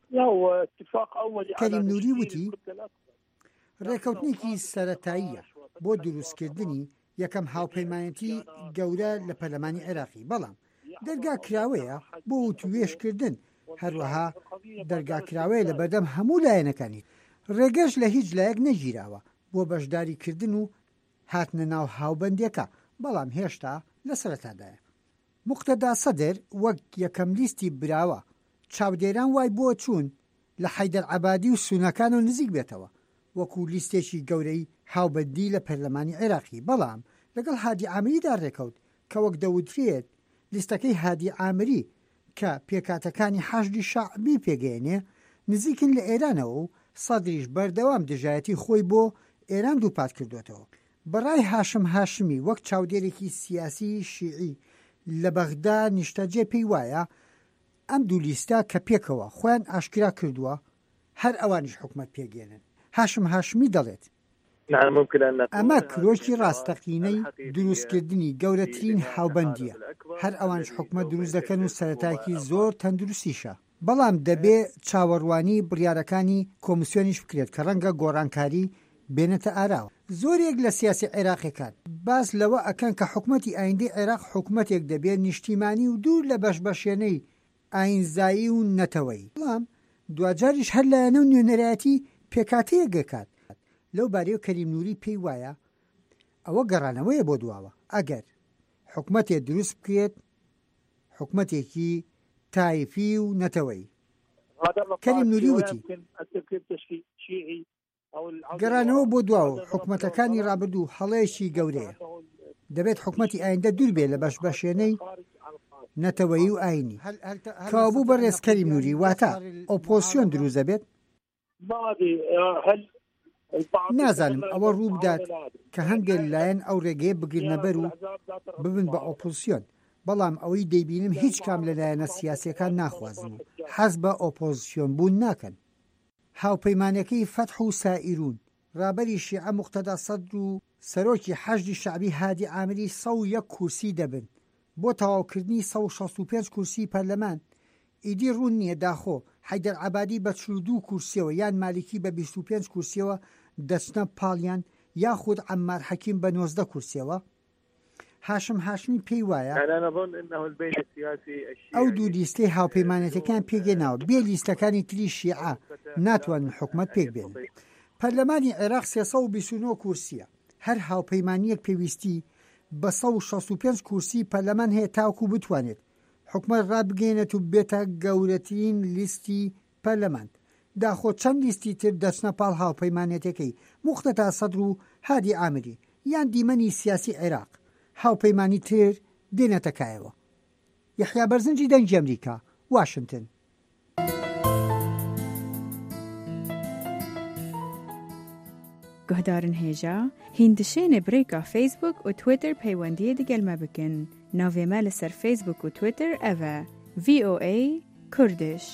کەریم نووری وتی ڕێکەوتنێکی سەرەتاییە بۆ دروستکردنی یەکەم هاوپەیمانەتی گەورە لە پەرلەمانی عێراقی، بەڵام دەرگا کراوەیە بۆ توێشکردن، هەروەها دەرگا کراوەیە لە بەردەم هەموو لایەنەکانی، ڕێگەش لە هیچ لایەک نەگیراوە بۆ بەشداریکردن و هاتنە ناو هاوبەندیەکە، بەڵام هێشتا لە سەرەتادایە. موقتەدا سەدر وەک یەکەم لیستی براوە چاودێران وای بۆ چوون لە حەیدەر عەبادی و سونەکان و نزیک بێتەوە وەکو لیستێکی گەورەی هاوبەندی لە پەرلەمانی عێراقی، بەڵام لەگەڵ هادی عامریدا ڕێکەوت کە وەک دەوترێت لیستەکەی هادی عامری کە پێکاتەکانی حەشدی شەعبی پێگەێنێ نزیکن لە ئێرانەوە و سەدریش بەردەوام دژایەتی خۆی بۆ ئێران دووپات کردوێتەوە. بەڕای هاشم هاشمی وەک چاودێرێکی سیاسی شیعی لە بەغدا نیشتەجێ پێی وایە ئەم دوو لیستە کە پێکەوە خۆیان ئاشکرا کردووە هەر ئەوانیش حکومەت پێگێنن. هاشم هاشمی دەڵێت ئەمە کرۆکی ڕاستەقینەی دروستکردنی گەورەترین هاوبەندیە. هەر ئەوانش حکومەت دروست دەکەن و سەرەتایکی زۆر تەندروستیشە. بەڵام دەبێ چاوەڕوانی بڕیارەکانی کۆمیسیۆنیش بکرێت کە ڕەنگە گۆڕانکاری بێنێتە ئاراوە. زۆرێک لە سیاسی عێراقیەکان باس لەوە ئەکەن کە حکومەتی ئایندەی عێراق حکومەتێک دەبێت نیشتیمانی و دوور لە بەشبەشێنەی ئاینزایی و نەتەوەی. بەڵام دوجاریش هەر لایەنە و نوێنەرایەتی پێکاتەیە گەکات. لەو بارەیە کەریم نووری پێی وایە ئەوە گەڕانەوەیە بۆ دواوە. ئەگەر حکومەتێک دروست بکرێت حکومەتێکی تایفی و نەتەوەی. کەریم نووری وتی گەڕانەوە بۆ دواوە حکومەتەکانی ڕابردوو هەڵەیەکی گەورەیە. دەبێت حکومەتی ئایندە دوور بێت لە بەشبەشێنەی نەتەوەیی و ئاینی. کەوابوو بەڕێز کەریم نووری واتە ئۆپۆزیسیۆن دروست دەبێت. نازانم ئەوە ڕوو بدات کە هەندێک لایەن ئەو ڕێگەیە بگرنەبەر و ببن بە ئۆپۆزیسیۆن. بەڵام ئەوەی دەیبینم هیچ کام لەلایەنە سیاسیەکان ناخوازن و حەز بە ئۆپۆزیسیۆن بوون ناکەن. هاوپەیمانەکەی فەتح و سائیرون ڕابەری شیعە موقتەدا سەدر و سەرۆکی حەشدی شەعبی هادی عامری سە و یەک کورسی دەبن بۆ تەواوکردنی سە و شەست و پێنج کورسی پەرلەمان. ئیدی ڕوون نییە داخۆ حەیدەر عەبادی بە چل و دوو کورسیەوە یان مالیکی بە بیست و پێنج کورسیەوە دەچنە پاڵیان یاخود عەمار حەکیم بە نۆزدە کورسیەوە. هاشم هاشمی پێی وایە ئەو دوو لیستەی هاوپەیمانەتەکان پێگەناوە بێ لیستەکانی تری شیعە ناتوانن حکومەت پێک بێن. پەرلەمانی عێراق سێسە و بیست و نۆ کورسیە. هەر هاوپەیمانیەک پێویستی بە سە و شەست و پێنج کورسی پەرلەمان هەیە تاوکو بتوانێت حکومەت ڕابگەێنێت و بێتە گەورەترین لیستی پەرلەمان. داخۆ چەند لیستی تر دەچنە پاڵ هاوپەیمانێتەکەی موقتەدا سەدر و هادی عامری یان دیمەنی سیاسی عێراق. هاوپەیمانی تر دێنێتەکایەوە. یەحیا بەرزنجی دەنگی ئەمریکا، واشنگتن. گۆهدارن هێژە هیندشێنێ برێکا فیسبوک و تویتر پەیوەندیە دەگەلمە بکەن. ناوێمە لەسەر فیسبوک و تویتر ئەڤە ڤی ئۆ ئێ کوردش.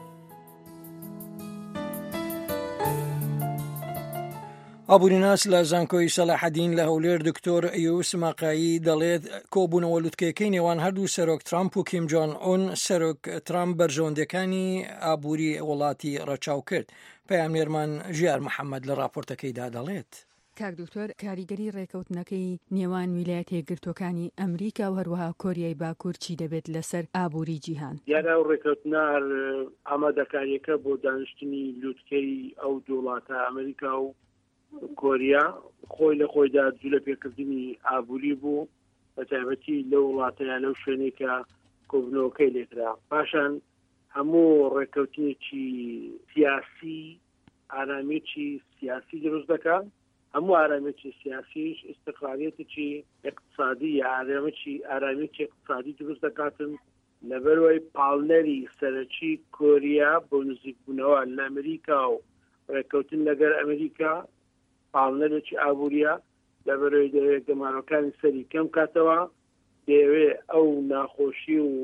ئابوورناس لە زانکۆی سەلاحەدین لە هەولێر دکتۆر ئەیوب سماقایی دەڵێت کۆبوونەوە لوتکەکەی نێوان هەردوو سەرۆک ترامپ و کیم جۆن ئۆن سەرۆک ترامپ بەرژەوەندەکانی ئابووری وڵاتی ڕەچاو کرد. پەیامنێرمان ژیار محەممەد لە راپۆرتەکەیدا دەڵێت. کاک دکتۆر کاریگەری ڕێکەوتنەکەی نێوان ویلایەتە یەکگرتوەکانی ئەمریکا و هەروەها کۆریای باکوور چی دەبێت لەسەر ئابووری جیهان؟ یادا و ڕێکەوتنار ئامادەکاریەکە بۆ دانیشتنی لوتکەی ئەو دووڵاتە ئەمریکا و کۆریا خۆی لە خۆیدا جوو لە پێکردنی ئابووری بوو بە تایبەتی لەو وڵاتەیە لەو شوێنێکە کۆبنەوەکەی لێکرا. پاشان هەموو ڕێکەوتنێکی سیاسی ئارامێکی سیاسی دروست دەکات. هەموو ئارامێکی سیاسیش ئیستقلالیەتێکی اقتصادی ئارامێکی ئارامێکی اقتصادی دروست دەکاتن لەبەرەوەی پاڵنەری سەرەکی کۆریا بۆ نزیکبوونەوە لە ئەمریکا و ڕێکەوتن لەگەر ئەمریکا پاڵنەرێکی ئابووریە لەبەرەوەی دەوێت گەمارەکانی سەری کەم کاتەوە دەیەوێت ئەو ناخۆشی و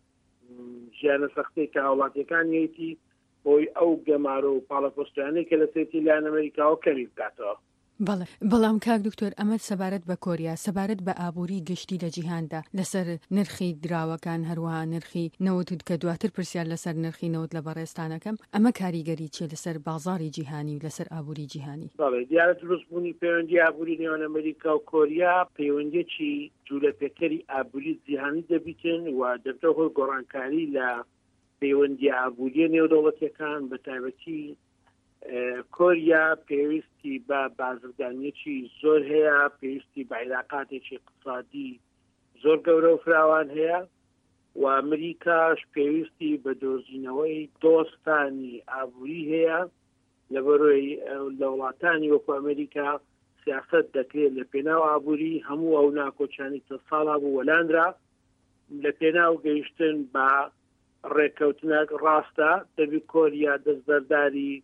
ژیانە سەختەی کە هاوڵاتیەکانیەتی بۆی ئەو گەمارە و پاڵەپۆستیانەی کە لە سێتی لایەن ئەمریکاوە کەمی بکاتەوە. بەڵێ بەڵام کاک دکتۆر ئەمە سەبارەت بە کۆریا سەبارەت بە ئابووری گشتی لە جیهاندا لەسەر نرخی دراوەکان هەروەها نرخی نەوت کە دواتر پرسیار لەسەر نرخی نەوت لە بەڕێستانەکەم ئەمە کاریگەری چێ لەسەر بازاری جیهانی و لەسەر ئابووری جیهانی؟ بەڵێ دیارە دروستبوونی پەیوەندی ئابووری نێوان ئەمریکا و کۆریا پەیوەندێکی جوولەپێکەری ئابووری جیهانی دەبیتن و دەبێتە هۆی گۆڕانکاری لە پەیوەندی ئابووریە نێودەوڵەتیەکان بە تایبەتی کۆریا پێویستی بە بازرگانیەکی زۆر هەیە، پێویستی بە عیلاقاتێکی اقتصادی زۆر گەورە و فراوان هەیە و ئەمریکاش پێویستی بە دۆزینەوەی دۆستانی ئابووری هەیە لەبەرەوەی لە وڵاتانی وەکو ئەمریکا سیاست دەکرێت لە پێناو ئابووری هەموو ئەو ناکۆچانی تە ساڵا بوو وەلاندرا لە پێناو گەیشتن بە ڕێکەوتنە ڕاستە دەبی کۆریا دەستبەرداری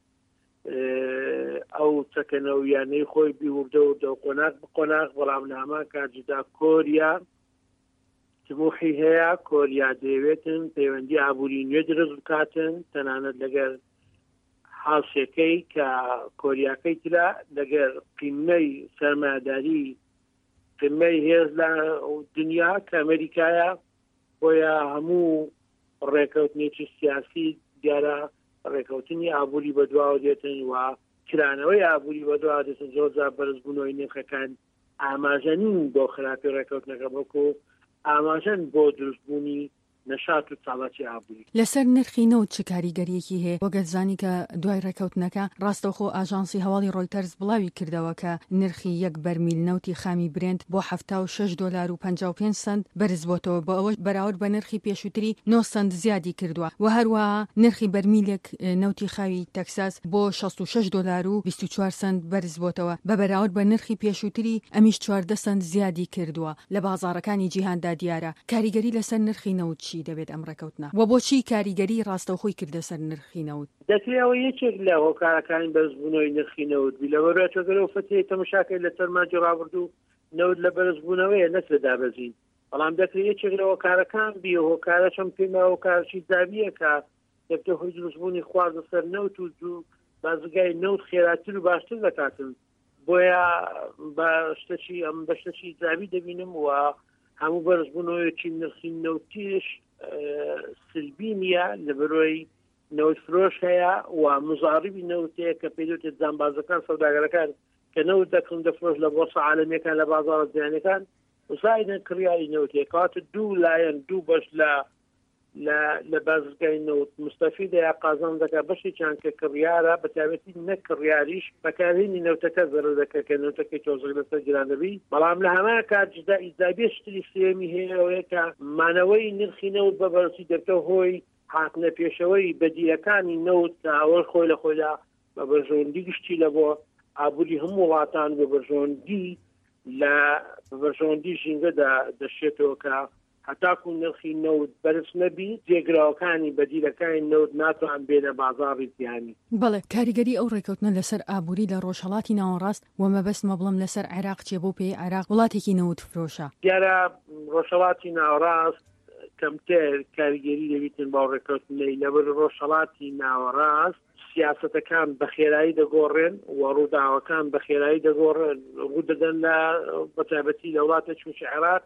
ئەو چەکەنەویانەی خۆی بیوردە و دە قۆناق بقۆناق بەڵام ناما کاتجدا کۆریا تموحی هەیە کۆریا دەیەوێتن پەیوەندی ئابووری نوێ دروست بکاتن تەنانەت لەگەر حاڵشێکەی کە کۆریاکەی ترا لەگەر قیمەی سەرمایه‌داری قیمەی هێز لە دنیا کە ئەمریکایە بۆیە هەموو ڕێکەوتنێکی سیاسی دیارە ڕێکەوتنی ئابووری بەدواوە دێتن و کرانەوەی ئابووری بەدواوە دێتن زۆرجار بەرزبوونەوەی نرخەکان ئاماژەنین بۆ خراپی ڕێکەوتنەکە بۆکو ئاماژەن بۆ دروستبوونی نەشات و چاڵاتی ئابووری. لەسەر نرخی نەوت چ کاریگەریەکی هەیە وەگەزانی کە دوای ڕێکەوتنەکە ڕاستەوخۆ ئاژانسی هەواڵی ڕۆیتەرز بڵاوی کردەوە کە نرخی یەک بەرمیل نەوتی خامی برێنت بۆ هەفتە و شەش دۆلار و پەنجا و پێنج سنت بەرز بۆتەوە بۆ ئەوە بەراورد بە نرخی پێشووتری نۆ سنت زیادی کردووە و هەروەها نرخی بەرمیلێک نەوتی خاوی تەکساس بۆ شەست و شەش دۆلار و بیست و چوار سنت بەرز بۆتەوە بە بەراورد بە نرخی پێشووتری ئەمیش چواردە سنت زیادی کردووە لە بازاڕەکانی جیهاندا دیارە. کاریگەری لەسەر نرخی نەوت چی دەبێت ئەم ڕێکەوتنە و بۆچی کاریگەری ڕاستەوخۆی کردە سەر نرخی نەوت؟ دەکرێەوە یەکێک لە هۆکارەکانی بەرزبوونەوەی نرخی نەوت بی لەبەرەوە چۆگەرەوە فەتەی تەماشاکەی لە سەرماجی ڕابردوو نەوت لە بەرزبوونەوەیە نەک لە دابەزین بەڵام دەکرێت یەکێک لە هۆکارەکان بی هۆکارە چەم پێما هۆکارشی دابیە کە دەبتە هۆی دروستبوونی خواردە سەر نەوت و دوو بازرگای نەوت خێراتر و باشتر دەکاتن بۆیە بە شتەی ئەم بە شتەی دابی دەبینم و هەموو بەرزبوونەوەیەکی نرخی نەوتیش سلبی نییە لە بەرۆی نەوت فرۆش هەیە و مزاربی نەوتەیە کە پێدوتێت جانبازەکان سەوداگەرەکان کە نەوت دەکڕن دەفرۆش لە بۆرسە عالەمیەکان لە بازاڕە جیهانیەکان وسایدن کڕیاری نەوتێ کاتە دوو لایەن دوو بەش لە لە لە بازرگای نەوت مستەفیدە یا قازان دەکات بەشێکیان کە کڕیارە بەتابەتی نەک کڕیاریش بەکارهێنی نەوتەکە زەرەر دەکات کە نەوتەکەی تۆزێک لەسەر گران دەبی بەڵام لە هەمان کات جدا ئیزابێ شتری سێمی هەیەەوەیە کە مانەوەی نرخی نەوت بە بەرزی دەبتەوە هۆی هاتنە پێشەوەی بەدیەکانی نەوت کە ئەوە خۆی لە خۆیدا بە بەرژەوەندی گشتی لە بۆ ئابووری هەموو وڵاتان بە بەرژەوەندی لە بەرژەوەندی ژینگەدا دەشێتەوە کە هەتاکو نرخی نەوت بەرز نەبی جێگراوەکانی بەدیلەکانی نەوت ناتوان بێنە بازاڕی جیهانی. بەڵێ کاریگەری ئەو ڕێکەوتنە لەسەر ئابووری لە ڕۆژهەڵاتی ناوەڕاست و مەبەستمە بڵم لەسەر عێراق چێ بۆ پێی عێراق وڵاتێکی نەوت فرۆشە. دیارە ڕۆژهەڵاتی ناوەڕاست کەمتر کاریگەری دەبیتن با ڕێکەوتنەی لەبەر ڕۆژهەڵاتی ناوەڕاست سیاسەتەکان بە خێرایی دەگۆڕێن و ڕووداوەکان بە خێرایی دەگۆڕێن ڕوو دەدەن لە بەتابەتی لە وڵاتە چونچە عێراق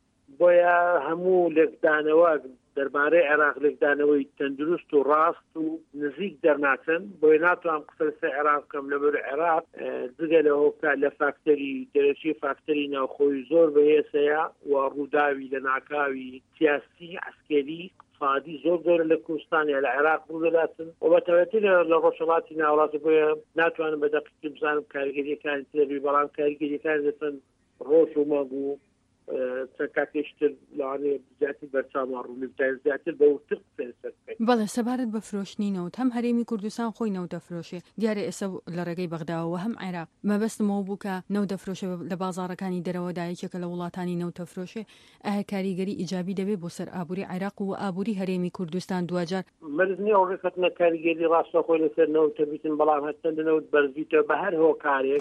بۆیە هەموو لێکدانەوە دەربارەی عێراق لێکدانەوەی تەندروست و ڕاست و نزیک دەرناچن بۆی ناتوان قسە لەسەر عێراق بکەم لەبەر عێراق جگە لە هۆکا لە فاکتەری دەرەچی فاکتەری ناوخۆی زۆر بەهێزەیە و ڕووداوی لە ناکاوی سیاسی عسکەری اقتصادی زۆر زۆر لە کوردستانیا لە عێراق ڕوودەداتن و بەتابەتی لە ڕۆژهەڵاتی ناوەڕاست بۆیە ناتوانم بە دەقیق بزانم کاریگەریەکانی تێبی بەڵام کاریگەریەکان دەچن ڕۆژ و مانگ و چەند کاتێشتر لەوانێ زیاتر بەرچاومان ڕوونی زیاتر بەوتر قسە بەڵێ سەبارەت بە فرۆشتنینەوە هەم هەرێمی کوردستان خۆی نەوت دەفرۆشێ دیارە ئێستا لە ڕێگەی بەغداوە هەم عێراق مەبەستمەوە بوو کە نەوت دەفرۆشێ لە بازاڕەکانی دەرەوەدا یەکێکە لە وڵاتانی نەوت دەفرۆشێ ئایا کاریگەری ئیجابی دەبێت بۆ سەر ئابووری عێراق و ئابووری هەرێمی کوردستان دوجار مەرز نییە ئەو ڕێکەوتنە کاریگەری ڕاستەخۆی لەسەر نەوت بیتن بەڵام هەستن نەوت بەرزیتەوە بە هەر هۆکارێک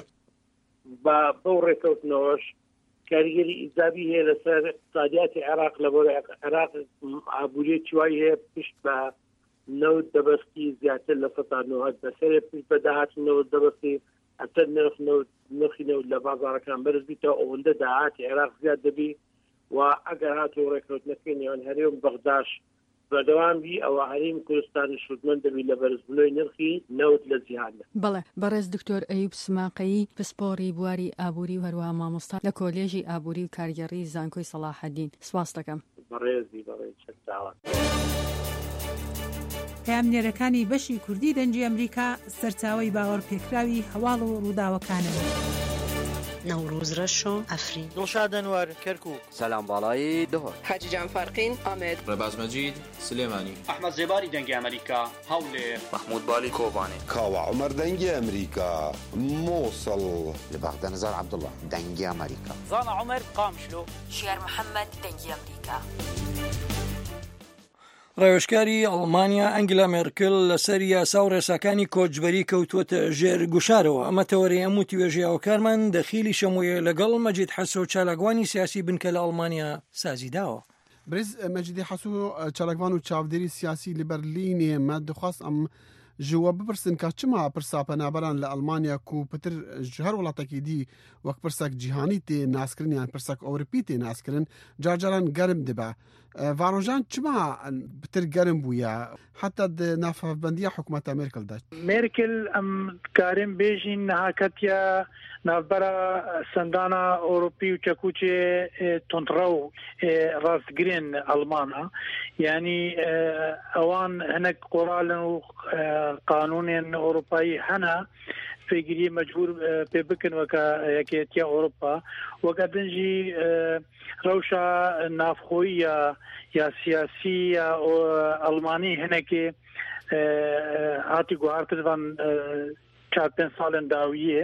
بە بەو ڕێکەوتنەوەش کاریگەری ئیجابی هەیە لەسەر اقتصادیاتی عێراق لەبەر عێراق ئابووری چوای هەیە پشت بە نەوت دەبەستی زیاتر لە سەدا نۆهەت بەسەرێ پشت بە داهاتی نەوت دەبەستی ئەتر نرخ نەوت نرخی نەوت لە بازاڕەکان بەرز بیتەوە ئەوەندە داهاتی عێراق زیاد دەبی و ئەگەر هاتووە ڕێکەوتنەکەی نێوان هەرێم بەغداش بەردەوام بی ئەوە هەرێمی کوردستانی شودمەند دەبی لە بەرزبوونەوەی نرخی نەوت لە جیهاندا. بەڵێ بەڕێز دکتۆر ئەیوب سماقەیی پسپۆڕی بواری ئابووری و هەروەها مامۆستا لە کۆلێژی ئابووری و کارگەڕی زانکۆی سەلاحەدین سپاس دەکەم. بەڕێزی بەڕێز چەکداوە. پامنێرەکانی بەشی کوردی دەنجی ئەمریکا سەرچاوەی باوەڕ پێکراوی هەواڵ و ڕووداوەکانن. نوروز رشو افرین دڵشاد ئەنوار کەرکووک سەلام باڵایی دهۆر حاجی جان فارقین ئامێد ڕێباز مەجید سلێمانی ئەحمەد زێباری دەنگی ئەمریکا هەولێر محمود بالی کۆبانێ کاوە عومەر دەنگی ئەمریکا مووسڵ لە بەغدە نەزار عەبدوڵڵا دەنگی ئەمریکا زانا عومەر قامشلۆ شێر محەممەد دەنگی ئەمریکا. ڕێوەشکاری ئەڵمانیا ئەنگلا مێرکل لەسەر یاسا و ڕێساکانی کۆچبەری کەوتووەتە ژێر گوشارەوە. ئەمە تەوەری هەموو توێژیاوەکارمان دەخیلی شەموویە لەگەڵ مەجید حەسۆ و چالاکوانی سیاسی بنکە لە ئەڵمانیا سازی داوە. برز مەجیدی حەسۆ چالاکوان و چاودێری سیاسی لە بەرلینێ مە دەخواست ئەم جوا بپرسن کە چما پرسا پەنابەران لە ئەڵمانیا کو پتر هەر وڵاتێکی دی وەک پرسەک جیهانی تێ ناسکردن یان پرسەک ئەوروپی تێ ناسکردن جارجاران گەرم دەبە ڤاڕۆژان چما پتر گەرم بووە حتا نافەبەندیە حکوومەتە مێرکلدا مێرکل ئەم کارم بێژین نەهاکەتە ناوبەرە سندانە ئەوروپی و چەکوچێ تۆنتڕە و ڕاستگرێن ئەڵمانە یعنی ئەوان هەنێک قۆڕالن و قانونێن ئەوروپایی هەنا پێگیری مەجبور پێ بکن وەکە یەکێتیە ئەوروپا وەکە دنجی ڕەوشە نافخۆیی یا سیاسی یا ئەڵمانی هەنێکێ هاتی گوهارتوان چار پێنج ساڵن داویە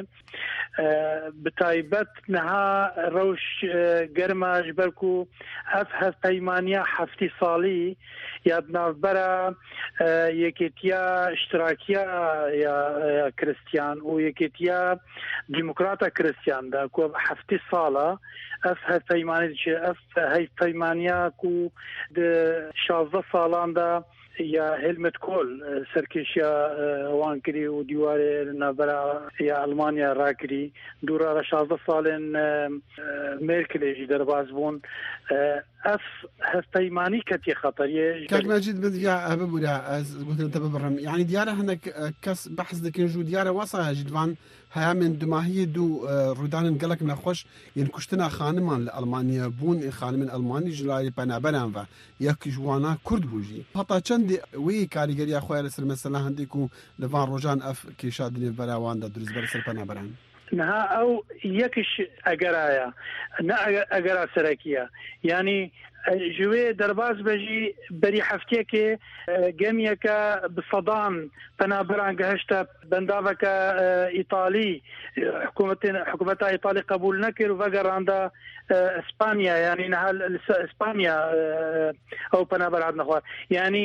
بتایبەت نەها ڕەوش گەرمەش بەرکو ئەف هەستەیمانیە هەفتی ساڵی یا ناوبەرە یەکێتیە اشتراکیە یا کریستیان و یەکێتیە دیموکراتە کریستیاندا کو هەفتی ساڵە ئەف هەستەیمانی ئەف هەستەیمانیە کو شازدە ساڵاندا یا هلمت کۆل سەرکێشیە وان کردی و دیوارێ ناوبەرە یا ئەڵمانیا ڕاکردی دوورە شازدە ساڵێن مێرکلێژی دەرباز بوون ئەف هەستەیمانی کەتی خەتەریە کاک ماجید بدیا ببوورە گوتنتە ببڕم یعنی دیارە هەندێک کەس بەحث دەکەن و دیارە وەسا ژیدوان هەیە من دوماهی دوو ڕوودانن گەلک نەخۆش یان کوشتنا خانمان لە ئەڵمانیا بوون خانمن ئەڵمانی ژلاری پەنابەران بە یەک ژوانە کورد بووژی هەتا چەندی وی کاریگەریە خۆیان لەسەر مەسەلا هەندێک و لەوان ڕۆژان ئەف کێشادنێ بەراواندا دروست بەر سەر پەنابەران نها ئەو یەکش ئەگەرایە نە ئەگەرا سەرەکیە ینی جوێ دەرباز بەژی بەری هەفتێکێ گەمیەکە بسەدان پەنابەران گەهشتە بەنداوەکە ئیتالی حکوومەتە ئیتالی قبول نەکرد و ڤەگەڕاندا ئەسپانیا ینی نەها ئەسپانیا ئەو پەنابەر هات نەخوارد ینی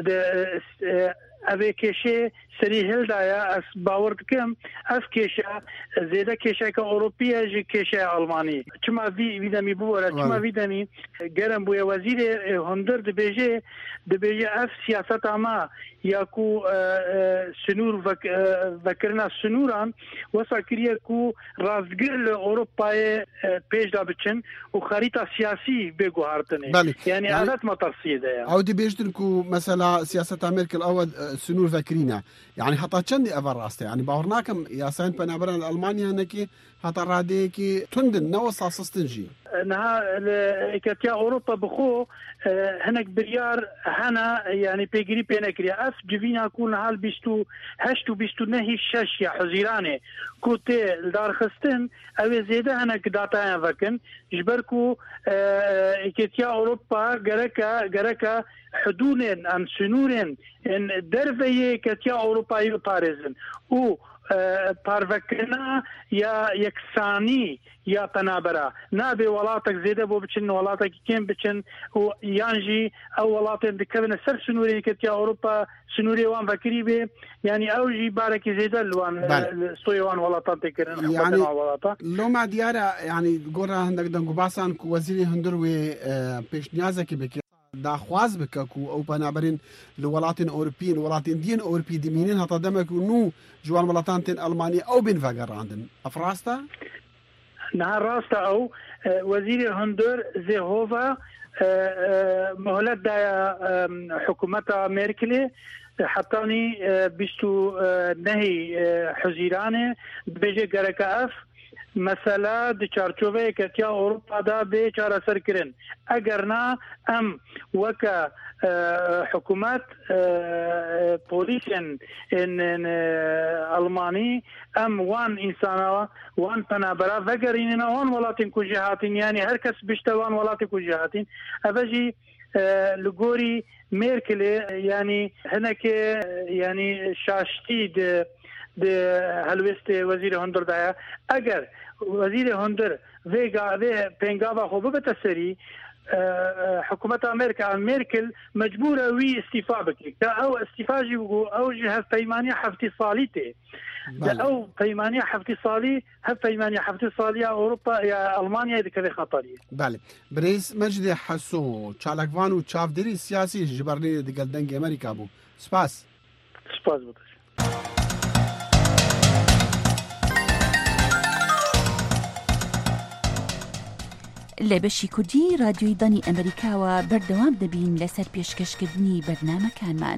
ئەوێ کێشێ سەری هێلدایە ئەس باوەڕ دکەم ئەف کێشە زێدە کێشەکە ئەوروپیە ژی کێشەیە ئەڵمانی چما ویدەمی بووەرە چما ویدەمی گەرم بووە وەزیرێ هەندەر دەبێژێ دەبێژێ ئەف سیاسەت ئەما یاکو سنوور ڤەکردنا سنووران وەسا کریە کو ڕاستگر لە ئەوروپایە پێشدا بچن و خەریتە سیاسی بێگوهارتنێ یعنی ئالەت مەتەرسیدەیە ئەو دەبێژتن کو مەسەلا سیاسەتا مێرکل ئەوە سنوور ڤەکرینە يعني حتى چەندی ئەوە ڕاستە ینی باوەڕ ناکەم یاساین پەنابەران لە ئەڵمانیا هەنێکی هەتا ڕادەیەکی توندن نەوە ساسستنجی نها ئەکەتیا ئەوروپا بخۆ هەنێک بریار هەنا ینی پێگیری پێ نەکرێ ئەف جوینا کو نهال بیست و هەشت و بیست و نەهی شەش یا حەزیرانێ کو تێ دارخستن ئەوێ زێدە هەنێک داتایان ڤەکن ji ber ku ئەکەتیا ئەوروپا گەرەکە گەرەکە حدودên em sınûrên in derveyê ketiya Avrupayî biparêzin û parvekirina ya yeksanî ya penabera nabe welatek zêde bo biçin welatekî kêm biçin û yan jî ew welatên dikevine ser sınûrê ketiya Avrupa sınûrê wan vekirî bê yani ew jî barekî zêde li wan stoyê wan welatan têkirin welata loma diyara yani gora hindek dengubasan ku wezîrê hundir wê pêşniyazekî bike داخواز بکە و ئەو پەنابەرین لە وڵاتین ئەوروپین وڵاتین دیین ئەوروپی دمینین هەتا دەمەک و نو جوان وڵاتان تێن ئەڵمانی ئەو بین ڤەگەڕاندن ئەف ڕاستە؟ نها ڕاستە ئەو وەزیری هەندۆر زێهۆڤە مهلەت دایە حکوومەتە مێرکلێ حتانی بیست و نەهی حەزیرانێ بێژێ گەرەکە ئەف مەسەلا di çarçoveyê ketiya Avrupa'da bê çareserkirin eger na em weke hikûmet polîsên Almanî em wan însana wan penabera vegerînin wan welatên ku jî hatin yani her kes bişte wan welatê ku jî hatin ev jî li gorî Mêrkelê yani hinekê yani şaştî di di helwestê wezîrê hundir daya eger wezîrê hundir vê vê pêngava xwe bibite serî حکوومەت ئەمریکا مێرکل مەجبورە وی ئیستیفا بکرێت کە ئەو ئیستیفا jî بگو ئەو jî hevpeymaniya hefti salî tê ئەو peymaniya hefti salî hev peymaniya hefti saliya Avrupa ya Almanyayê dikeve xeteriyê بله برێز مەجدێ حەسۆ چالاکوان و چاودێری سیاسی ji ber lê digel dengê Amerîka bû سپاس سپاس بکەش لە بەشی کوردی رادیۆی دانی ئەمریکاوە بەردەوام دەبین لەسەر پێشکەشکردنی بەرنامەکانمان.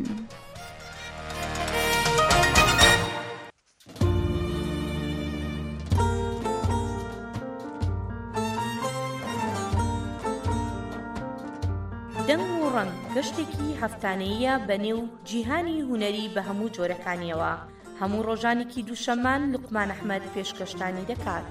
دەنگ و ڕەنگ گەشتێکی هەفتانەیە بەنێو جیهانی هونەری بە هەموو جۆرەکانیەوە. هەموو ڕۆژانێکی دووشەممان لوقمان ئەحمەد پێشکەشتانی دەکات.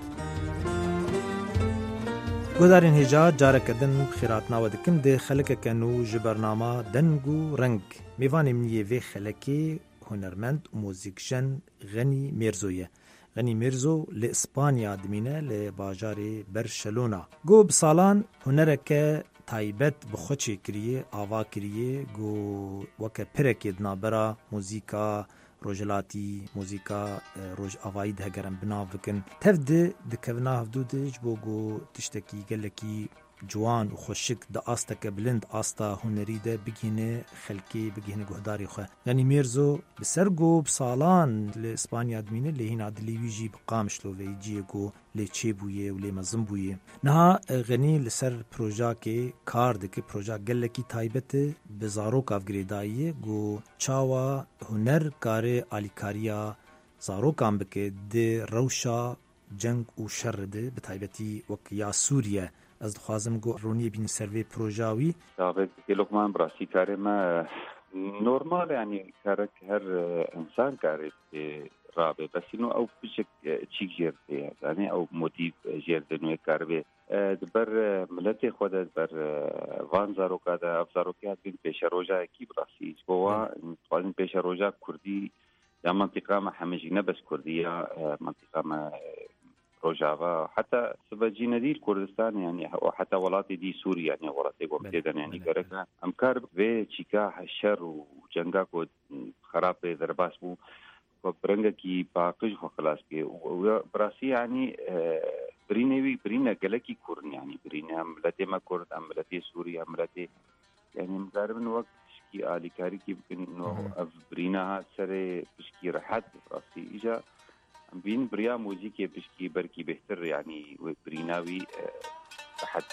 گۆدارên hêja careke din xêratnawe dikim dê xelekeke nû ji bernama deng û reng mêvanê min yê vê xelekê hunermend û mûzîkjen Genî Mêrzo ye. Genî Mêrzo li İspanya dimîne li bajarê Berşelona. Got bi salan hunereke taybet bi xwe çêkiriye, ava kiriye, got weke pirekê di navbera mûzîka rojhilatî, mûzîka rojavayî de hegerin binav bikin. Tev de dikevina hevdû de ji bo got tiştekî gelekî ciwan û xweşik di asteke bilind asta hunerî de bigihîne xelkê, bigihîne guhdarê xwe. Genî Mêrzo bi ser got bi salan li İspanya dimîne lê hîna dilê wî jî bi Qamişloveyê ciyê got lê çêbûye û lê mezin bûye. Niha Genî li ser projekê kar dike, projek gelekî taybet e bi zaroka girêdayî got çawa huner karê alîkariya zarokan bike di rewşa ceng û şer de bi taybetî wek ya Sûriye. Ez dixwazim got roniyê bînin ser vê proja wî. Davêt Lokman birastî karê me normal yanî karek her insan karê rabe besîno ew biçik çîk jêr tê yanî ew modîv jêr de nû karbe di ber miletê xwe de ber van zaroka de ev zarokî hat bîn pêşerojayekî birastî ji bo wa dixwazin pêşeroja Kurdî ya mantıqa me hemê jî ne bes Kurdî ya mantıqa me Rojava hatta sibecî nedîr Kurdistan yani hatta welatê dî Sûriye yani welatê gomtêden yani gerek em kar vê çîka şer û cenga ku xerab pê derbas bû ku birengekî paqij xwe xilas kê birastî yani birînê wî birîne gelekî Kurd yani birîne em miletê me Kurd em miletê Sûriye em miletê yani em garibin wek pişkî alîkarîkî bikin ev birîna hat serê pişkî rehet birastî îja بین بریا موزیکی پشکی برکی بهتر یعنی بریناوی حد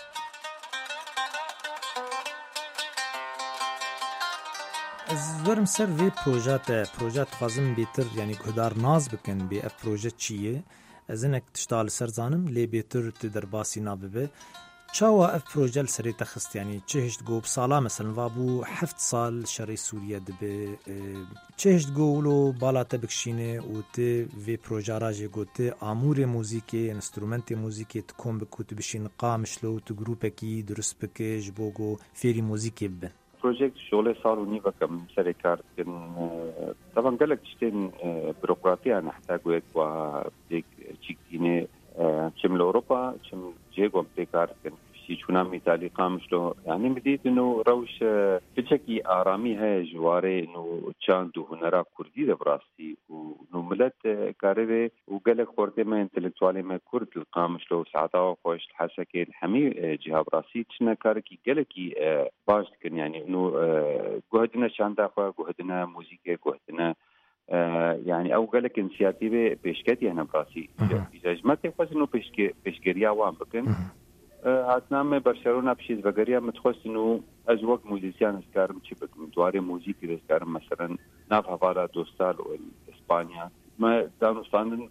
از زورم سر وی پروژات پروژات خوازم بیتر یعنی گهدار ناز بکن بی اف پروژه چیه از اینک تشتال سر زانم لی بیتر تدر باسی نابه چاوا اف پروژه سری تخست یعنی چهشت گو بسالا مثلا وابو هفت سال شرعی سوریه دبه چهشت گولو بالا تبکشینه و ته وی پروژه راجه گوته آمور موزیکی انسترومنت موزیکی تکون بکو تبشین قامشلو تو گروپکی درست بکه جبوگو فیری موزیکی ببن پروژه شغل سال و نیو کم سری کار کن طبعا قالك تشتين بيروقراطية نحتاج ويك وديك تشيكيني چم لأوروبا چم جيغوم تكار كن شي چونام مثالي قامشلو يعني بديت انه روش بچكي آرامي هي جواري انه چاندو هنرا كردي ده براسي ونو ملت كاربه وقالك خورتي ما انتلكتوالي ما كرد القامشلو ساعتا خوش الحسكي الحمي جهه براسي تشنا كاركي قالكي باش كن يعني انه جهدنا شاندا خو جهدنا موسيقى جهدنا يعني او قالك انسياتيفه بيشكتي هنا براسي اذا جمعت خاص انه بيشكي بيشكريا وام بكن هاتنامه برشلونه بشيز بغريا متخصص انه ازوق موزيسيان اسكارم تشبك دواري موزيكي اسكارم مثلا ناف هفالا دوستال اسبانيا ما دانو ستاندن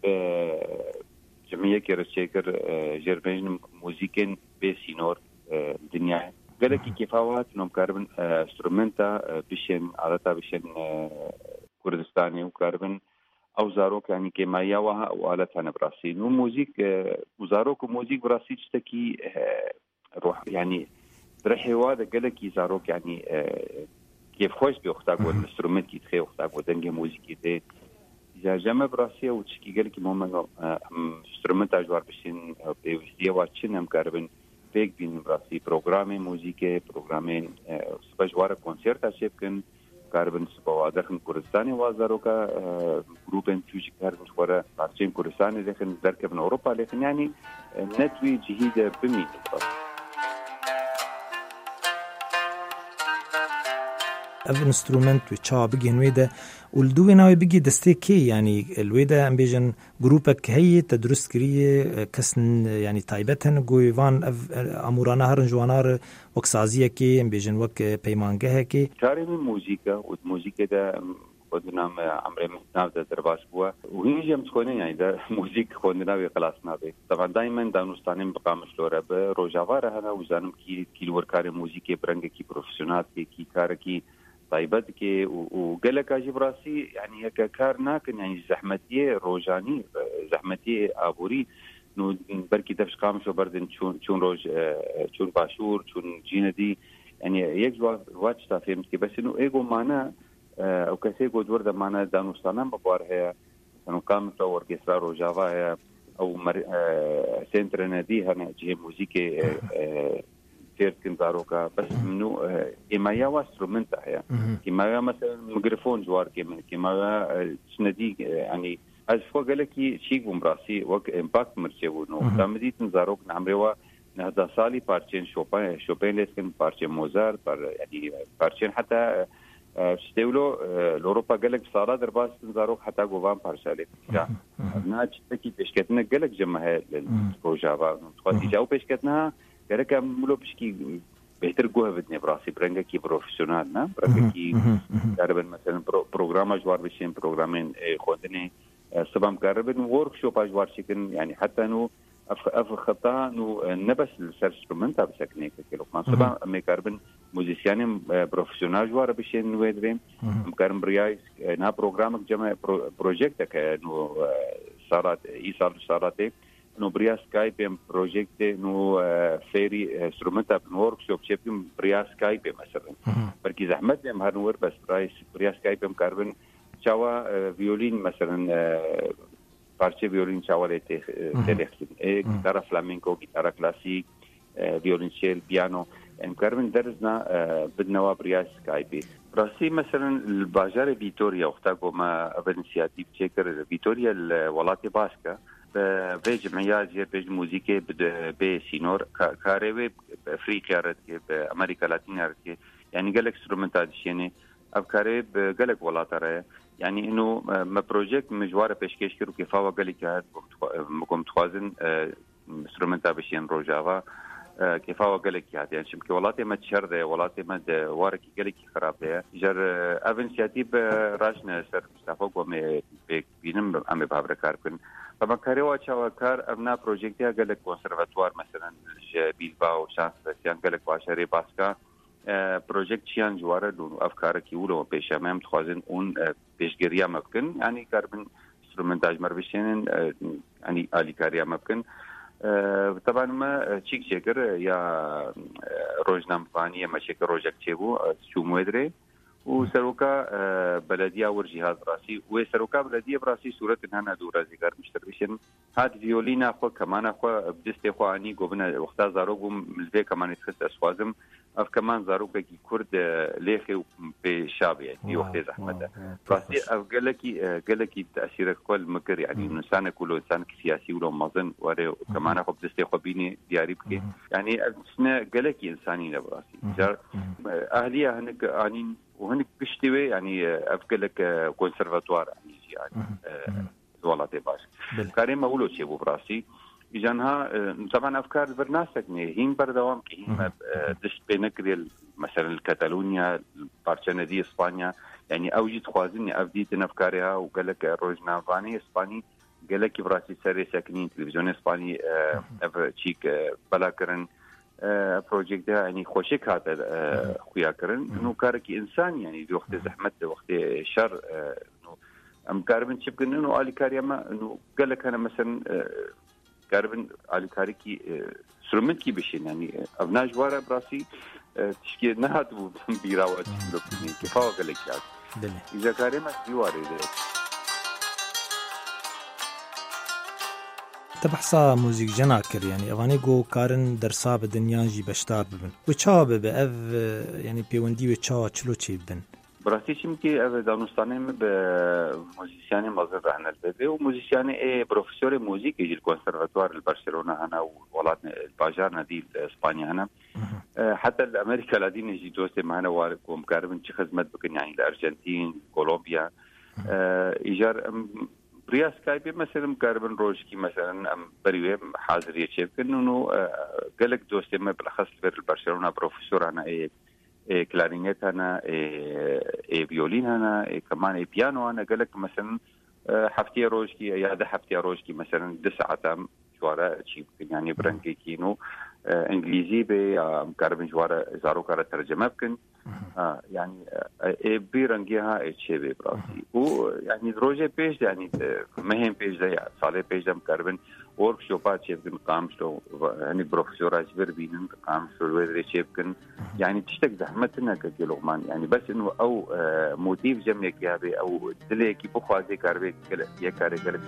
جمعيه كيرشيكر جيربين موزيكين بسينور الدنيا قالك كيفاوات انهم كاربن انسترومنتا بشن عادتا بشن كردستاني وكاربن او زاروك يعني كيمايا وآلتها نبراسي نو موزيك وزاروك وموزيك براسي تشتكي روح يعني برحي وادا قالكي زاروك يعني كيف خوش بيختاق والانسترومنت كي تخي وختاق ودنجي موزيكي دي إذا جمع براسي وتشكي قالكي مهما انسترومنت اجوار بشين بيوستيا واتشين هم كاربن بيك بين براسي بروغرامي موزيكي بروغرامين سبجوار كونسيرت اشيبكن کاربن سپوادر خن کردستانی وازارو کا گروپن توش کاربن خورا پارچین کردستانی لیکن درکبن اروپا لیکن یعنی نتوی جهید بمی اف انسترومنت وتشا بيجي نويدا والدوي ناوي بيجي دستي كي يعني الويدا ام بيجن جروبك هي تدرس كريه كسن يعني تايبتن جويفان اف امورانا هرن جوانار وكسازيه كي ام بيجن وك بيمانجه كي كاري من موسيقى والموسيقى ده خودنا عمري متناو ده درباس بوا وهي جم تكونين يعني ده موسيقى خودنا وخلاصنا به طبعا دائما دانوستانين بقام شلوره به روجاوار هنا وزانم كي كي وركار موسيقى برنگ كي بروفيسيونال كي كي كار كي طيبت كي وقالك اجيب راسي يعني كار ناكن يعني زحمتيه روجاني زحمتيه ابوري نو بركي دفش قامش وبردن شون شون روج شون باشور شون جيندي يعني يجوا واتش تفهم كي بس انه ايجو معنا او كسي قد ورده معنا دانوستانا مبار هي انه قام في اوركسترا روجافا هي او مر... سنتر نادي هنا جي موسيقى تير كنزاروكا بس منو كيما يا انسترومنت هي كيما مثلا ميكروفون جوار كيما كيما سندي يعني از فوق لك شيء بمراسي وك امباكت مرچو نو دامدي تنزاروك نعمروا نهدا سالي بارچين شوبان شوبان لسكن بارچين موزارت بار يعني بارچين حتى شتيولو الاوروبا قالك صار درباس تنزاروك حتى جوفان بارشالي ناج تكي بشكتنا قالك جمع البروجافا تخاطي جاو بشكتنا قالك ملو بشكي بهتر جوه بدني براسي برنجا كي بروفيسيونال نا برنجا كي قربن مثلا بروجرام جوار بشين بروجرامين خودني سبام قربن ورك شوب جوار شكن يعني حتى انه اف اف خطا انه نبس الانسترومنت بسكنيك كيلو ما سبام مي قربن موزيسيان بروفيسيونال جوار بشين ويدرين مقارن برياي نا بروجرامك جمع بروجكت انه صارت ايصال صارت انه بريا سكايب ام بروجكت انه فيري انسترومنت اب ورك شوب شيبم بريا سكايب مثلا بركي زحمت ام هرنور بس برايس بريا سكايب ام كاربن شاوا فيولين مثلا بارتي فيولين شاوا ليتي تلخين اي جيتارا فلامينكو جيتارا كلاسيك فيولنشيل بيانو ام كاربن درسنا بدنا بريا سكايب براسي مثلا الباجار فيتوريا وقتاكو ما افنسياتيف تشيكر فيتوريا الولاتي باسكا به جمعیه جیر به موسیقی به سینور کاروی افریقیا رد به امریکا لاتین رد يعني قالك انسترومنتاليشن افكاري قالك ولاتره يعني انه ما بروجيكت مجواره بيشكيش كيرو كيفاوا قالك هاد مكم تخازن انسترومنتاليشن روجافا كيفاوا قالك هاد يعني شمكي ولاتي ما تشرده ولاتي ما واركي قالك خراب ده جر افنسياتيب راشنا سر مصطفى قومي بينم ام بابركار كن طبعا كاريوا تشاوا كار ابنا بروجيكتيا قالك كونسرفاتوار مثلا بيلباو شانس سيان قالك واشري باسكا بروجكت شيان جواره دون افكارك يولو بيشامم تخازن اون بيشگريا ممكن يعني كاربن انسترومنتاج مربشين يعني الي كاريا ممكن طبعا ما تشيك شكر يا روجنام فانيه ما شكر روجك تشيبو شو مدري وسروكا بلديه ورجهاز راسي وسروكا بلديه براسي صوره انها دورا زيغار مشتركين هاد فيولينا خو كمان اخو بدست خو اني غوبنا وقتا زاروغم ملبي كمان تخص اسوازم اف كمان زاروغ كي كرد ليخي بشاب يعني وقت زحمه راسي اف قالكي قالكي تاثير كل مكر يعني انسان كله انسان سياسي ولا مازن وري كمان اخو بدست خو بيني دياري بكي يعني سنه قالكي انساني براسي اهليه هنك اني وهنك بشتوي يعني افكلك كونسرفاتوار يعني زوالاتي باش كريم اولو شي بو براسي اجانها طبعا افكار برناسك هين بردوام كي هين دشت بينكري مثلا الكاتالونيا بارشنا دي اسبانيا يعني اوجد خوازني افديت افكارها وقال لك روجنا فاني اسباني قال لك براسي سري ساكنين تلفزيون اسباني اف تشيك بلاكرن بروجكت ده يعني خوشك هذا خويا كرن انه كاركي انسان يعني في وقت زحمه وقت شر انه ام كاربن شبكن انه الي كاريما انه قال لك انا مثلا كاربن الي كاريكي سرمنتي بشين يعني ابنا جواره براسي تشكي نهات بيراوات كيفاو قال لك يعني اذا كاريما جواره تبحثا موزيك جنا كر يعني اغاني جو كارن درسا بدنيا جي بشتار ببن وچا به اف يعني بيوندي وچا چلو چي بن براسي چمکی او دانستانه به موزیسیان مازن رهن البته و موزیسیان پروفسور موزیکی جل کنسرواتوار البرشلونه هنا وولات الباجار ندی اسپانیا هنا حتى الامريكا الذين يجي دوست معنا واركم قاربن شي خدمت بكن يعني الارجنتين كولومبيا ايجار برياس كايبي مثلا قاربن روجكي مثلا بريوي حاضر يشيفكن انه قالك دوست ما بالاخص في البرشلونه بروفيسور انا اي كلارينيت انا اي فيولين انا اي كمان اي بيانو انا قالك مثلا حفتي روجكي يا ده حفتي روجكي مثلا تسعه جواره شي يعني برنكي كينو انجليزي بي مقاربن جواره زارو كاره ترجمه بكن آه يعني اي بيرنجيها اتشي بي براسي و يعني دروجه بيش يعني مهم بيش زي صالح بيش ده مقاربن ورك شوبات شي بكن قامشلو يعني بروفيسور اجبر بينن قامشلو ويدري شي بكن يعني تشتك زحمتنا كلغمان يعني بس انه او موتيف جملك يا بي او دليكي بخوازي كاربي يا كاري قلب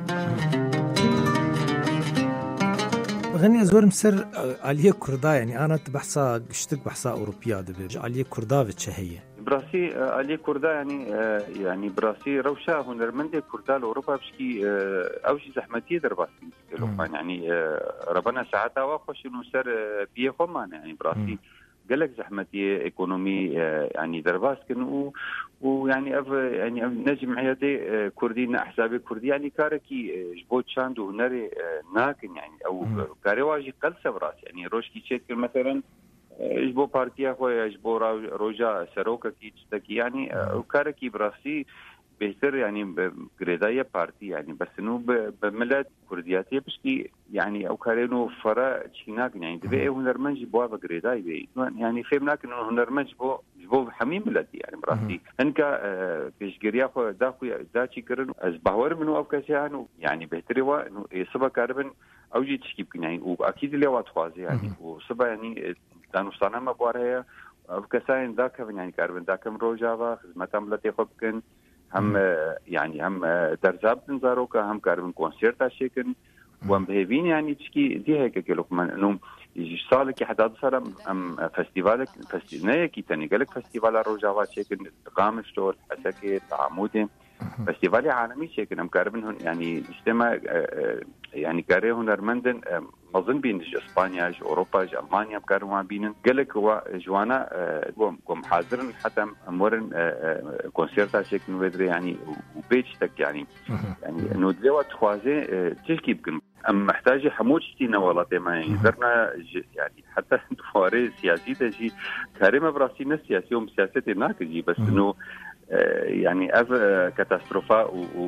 غني زور مسر عليه كردا يعني انا بحثا قشتك بحثا اوروبيا دبي عليه كردا بتشهيه براسي عليه كردا يعني يعني براسي روشا هنرمندي كردا لاوروبا بشكي او شي زحمتي درباسي يعني ربنا ساعتها واخش انه سر بيخم يعني براسي قالك زحمتي ايكونومي يعني درباس كن ويعني اف يعني نجم عيادي كردي حسابي كردي يعني كاركي جبوت شاندو هنري ناكن يعني او كاري واجي قلسه براس يعني روشكي تشكل مثلا جبو بارتيا خويا جبو روجا سروكا كي تشتكي يعني وكاركي براسي بهتر يعني بجريدايا بارتي يعني بس انه بملات كردياتي بشكي يعني او كارينو فرا تشيناك يعني دبي هنرمنج بوا بجريداي بي يعني فهمناك انه هنرمنج بو بو حميم بلدي يعني براسي انك بيشجريا خو داخو داشي كرن از باور منو او كاسيانو يعني بهتروا انه يصبا كاربن او جي تشكي يعني واكيد اللي واتخوازي يعني وصبا يعني دانوستانا ما بوارها او كاسين ذاك يعني كاربن ذاك روجافا خدمه ملتي خبكن هم يعني هم درزاب نزاروكا هم كاربن كونسيرتا شيكن وهم بهيفين يعني تشكي دي هيك كلوكمان انه يجي صالك حداد صار ام فستيفالك فستيفال كي تاني قالك فستيفال روجافا شيكن قامشتول حسكي تعامودي فستيفال عالمي شيكن ام كاربن يعني اجتماع يعني كاري هنرمندن مظن بين اسبانيا اوروبا المانيا بكارما بين قالك هو جوانا قوم حاضرن حتى امورن كونسيرتا شكل ودري يعني وبيتشتك يعني يعني انه دلوا تخوازي تشكي بكن ام محتاجه حموجتي نوالاتي ما يقدرنا يعني حتى دواري سياسي تجي كارما براسي ناس سياسي وسياسه ناكجي بس انه يعني اف كاتاستروفا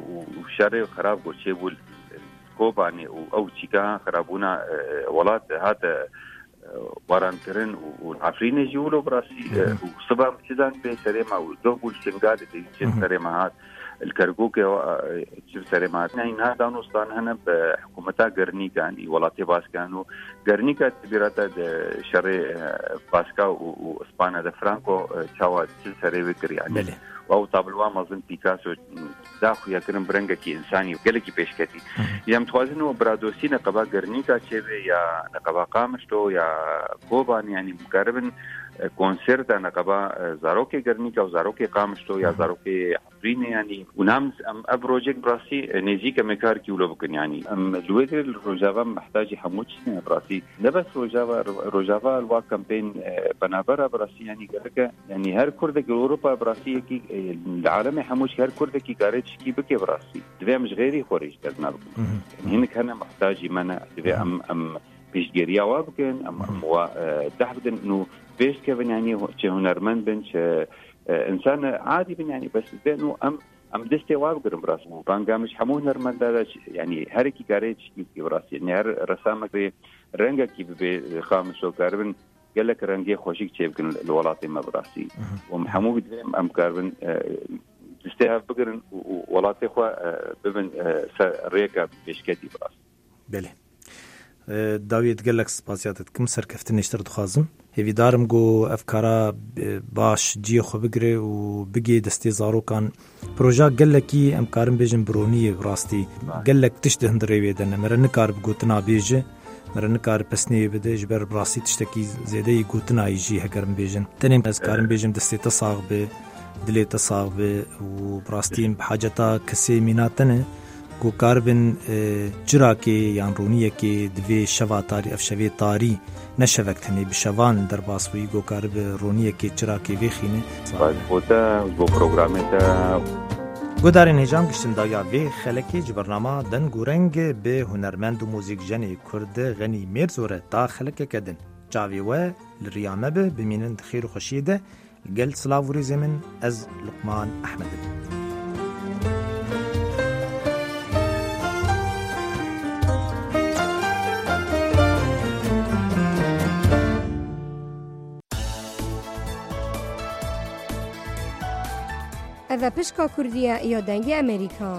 وشر وخراب وشيبول كوباني او تشيكا خرابونا ولات هذا وارانكرن والعفرين يجولوا براسي وصبا متزان بسريما وذهبوا السنغال اللي سريمات الكركوك جيب سريمات يعني هذا نوستان هنا بحكومتها غرنيكا يعني ولاتي باسكانو غرنيكا تبيراتا شري باسكا واسبانيا ده فرانكو تشاوا سريوي يعني او طابلوا مازن بيكاسو داخو يا كرم برنگا كي انساني وقالكي بيشكتي يا متوازنو برادوسي نقبا غرنيكا تشيبي يا نقبا قامشتو يا كوبان يعني مقربن كونسيرت نقبا زاروكي غرنيكا وزاروكي قامشتو يا زاروكي عفريني يعني ونامز ام ابروجيك براسي نيزيكا ميكار كيولو بكن يعني ام الويدر الروجافا محتاج حموش براسي لا بس روجافا روجافا الوا كامبين بنابرا براسي يعني قالك يعني هر كردك اوروبا براسي كي العالم حموش هر كردك كي قاريتش كي بكي براسي دبي مش غيري خوريج كذنا بكن يعني هناك انا محتاج منع دبي ام ام بيشجريا وابكن ام ام تحدد انه بيش كيفن يعني هنرمند بنش انسان عادي بن يعني بس بينه ام ام دستي وابقر براسه بانغا مش حمو هنرمند يعني هركي قاريتش كي براسي يعني هر رسامك رنگا كي بخامس وكاربن قال لك رنگي خوشيك تشيبكن الولاتي ما براسي ومحمو بدريم ام كاربن دستي بقرن ولاتي خو ببن ريكا بيشكتي براسي بله داوید گلک سپاسیاتت کم سرکفت نشتر دخوازم هیوی دارم گو افکارا باش جی خو بگره و بگی دستی زارو کان پروژه گلکی امکارم بیجن برونی براستی گلک تشته هندری ویدن مرن کار بگوتنا بیجه مرن کار پسنی بده جبر براستی تشتکی زیده گوتنا ایجی هکرم بیجن تنیم از کارم بیجم دستی تصاغ به دلێتە ساغبێ و بڕاستیم بحاجەتا کەسێ میناتەنە گۆ کاربن جراکێ یان ڕوونیەکێ divê şeva tarî ev şevê tarî neşevek tenê bi şevan derbasbûyî gokar bi roniyekê çirakê vêxîne بۆ پرۆگرامê te Gudarên hêjan giştin daya vê xelekê ji bernama deng û reng bi hunermend û mûzîkjenê Kurd Genî Mêrzore ta xelekeke din. Çavê we li riya me be bimînin di xêr û xweşiyê de gel silav û rêzê min ez Luqman Ehmedim. Ev pişka Kurdiya ya dengê Amerîka.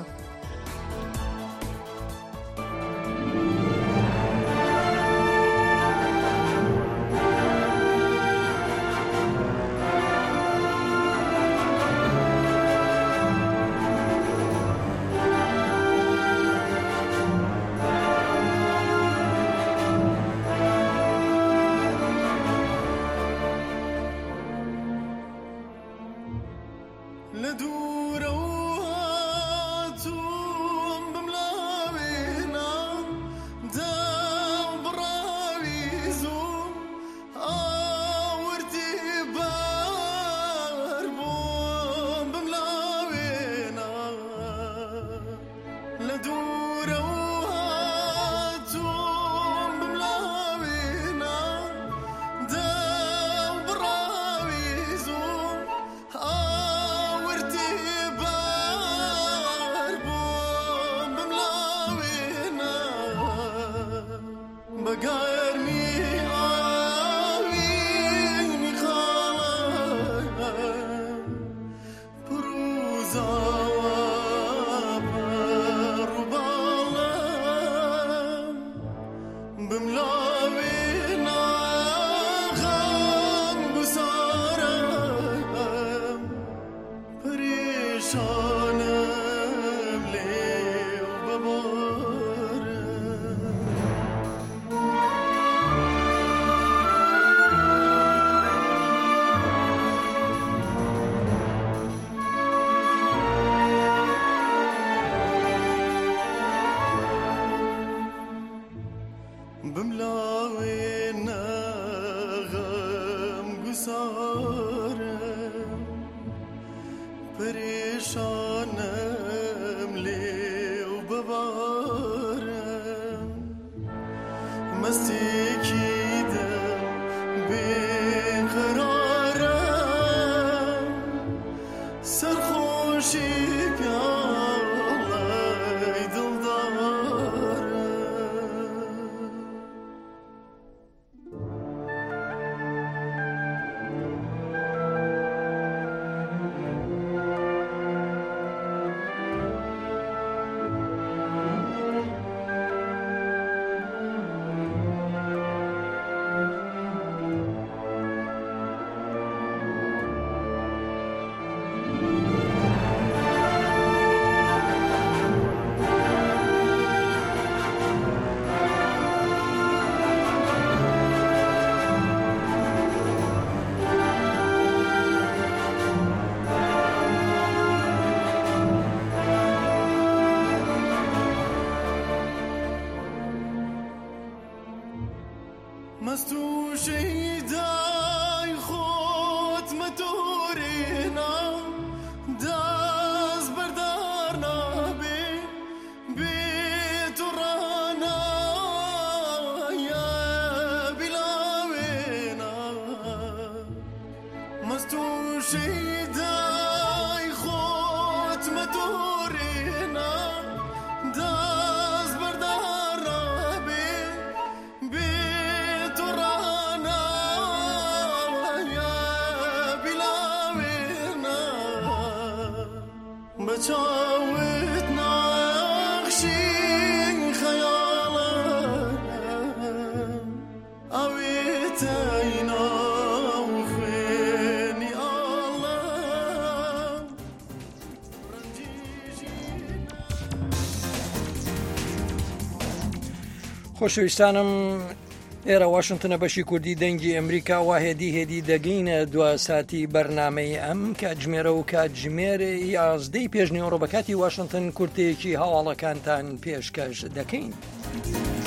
خۆشەویستانم ئێرە واشنگتنە بەشی کوردی دەنگی ئەمریکا وا هێدی هێدی دەگەینە دو ساتی بەرنامەی ئەم کاتژمێرە و کاتژمێر یازدەی پێشنیوەڕۆ بە کاتی واشنگتن کورتەیەکی هەواڵەکانتان پێشکەش دەکەین.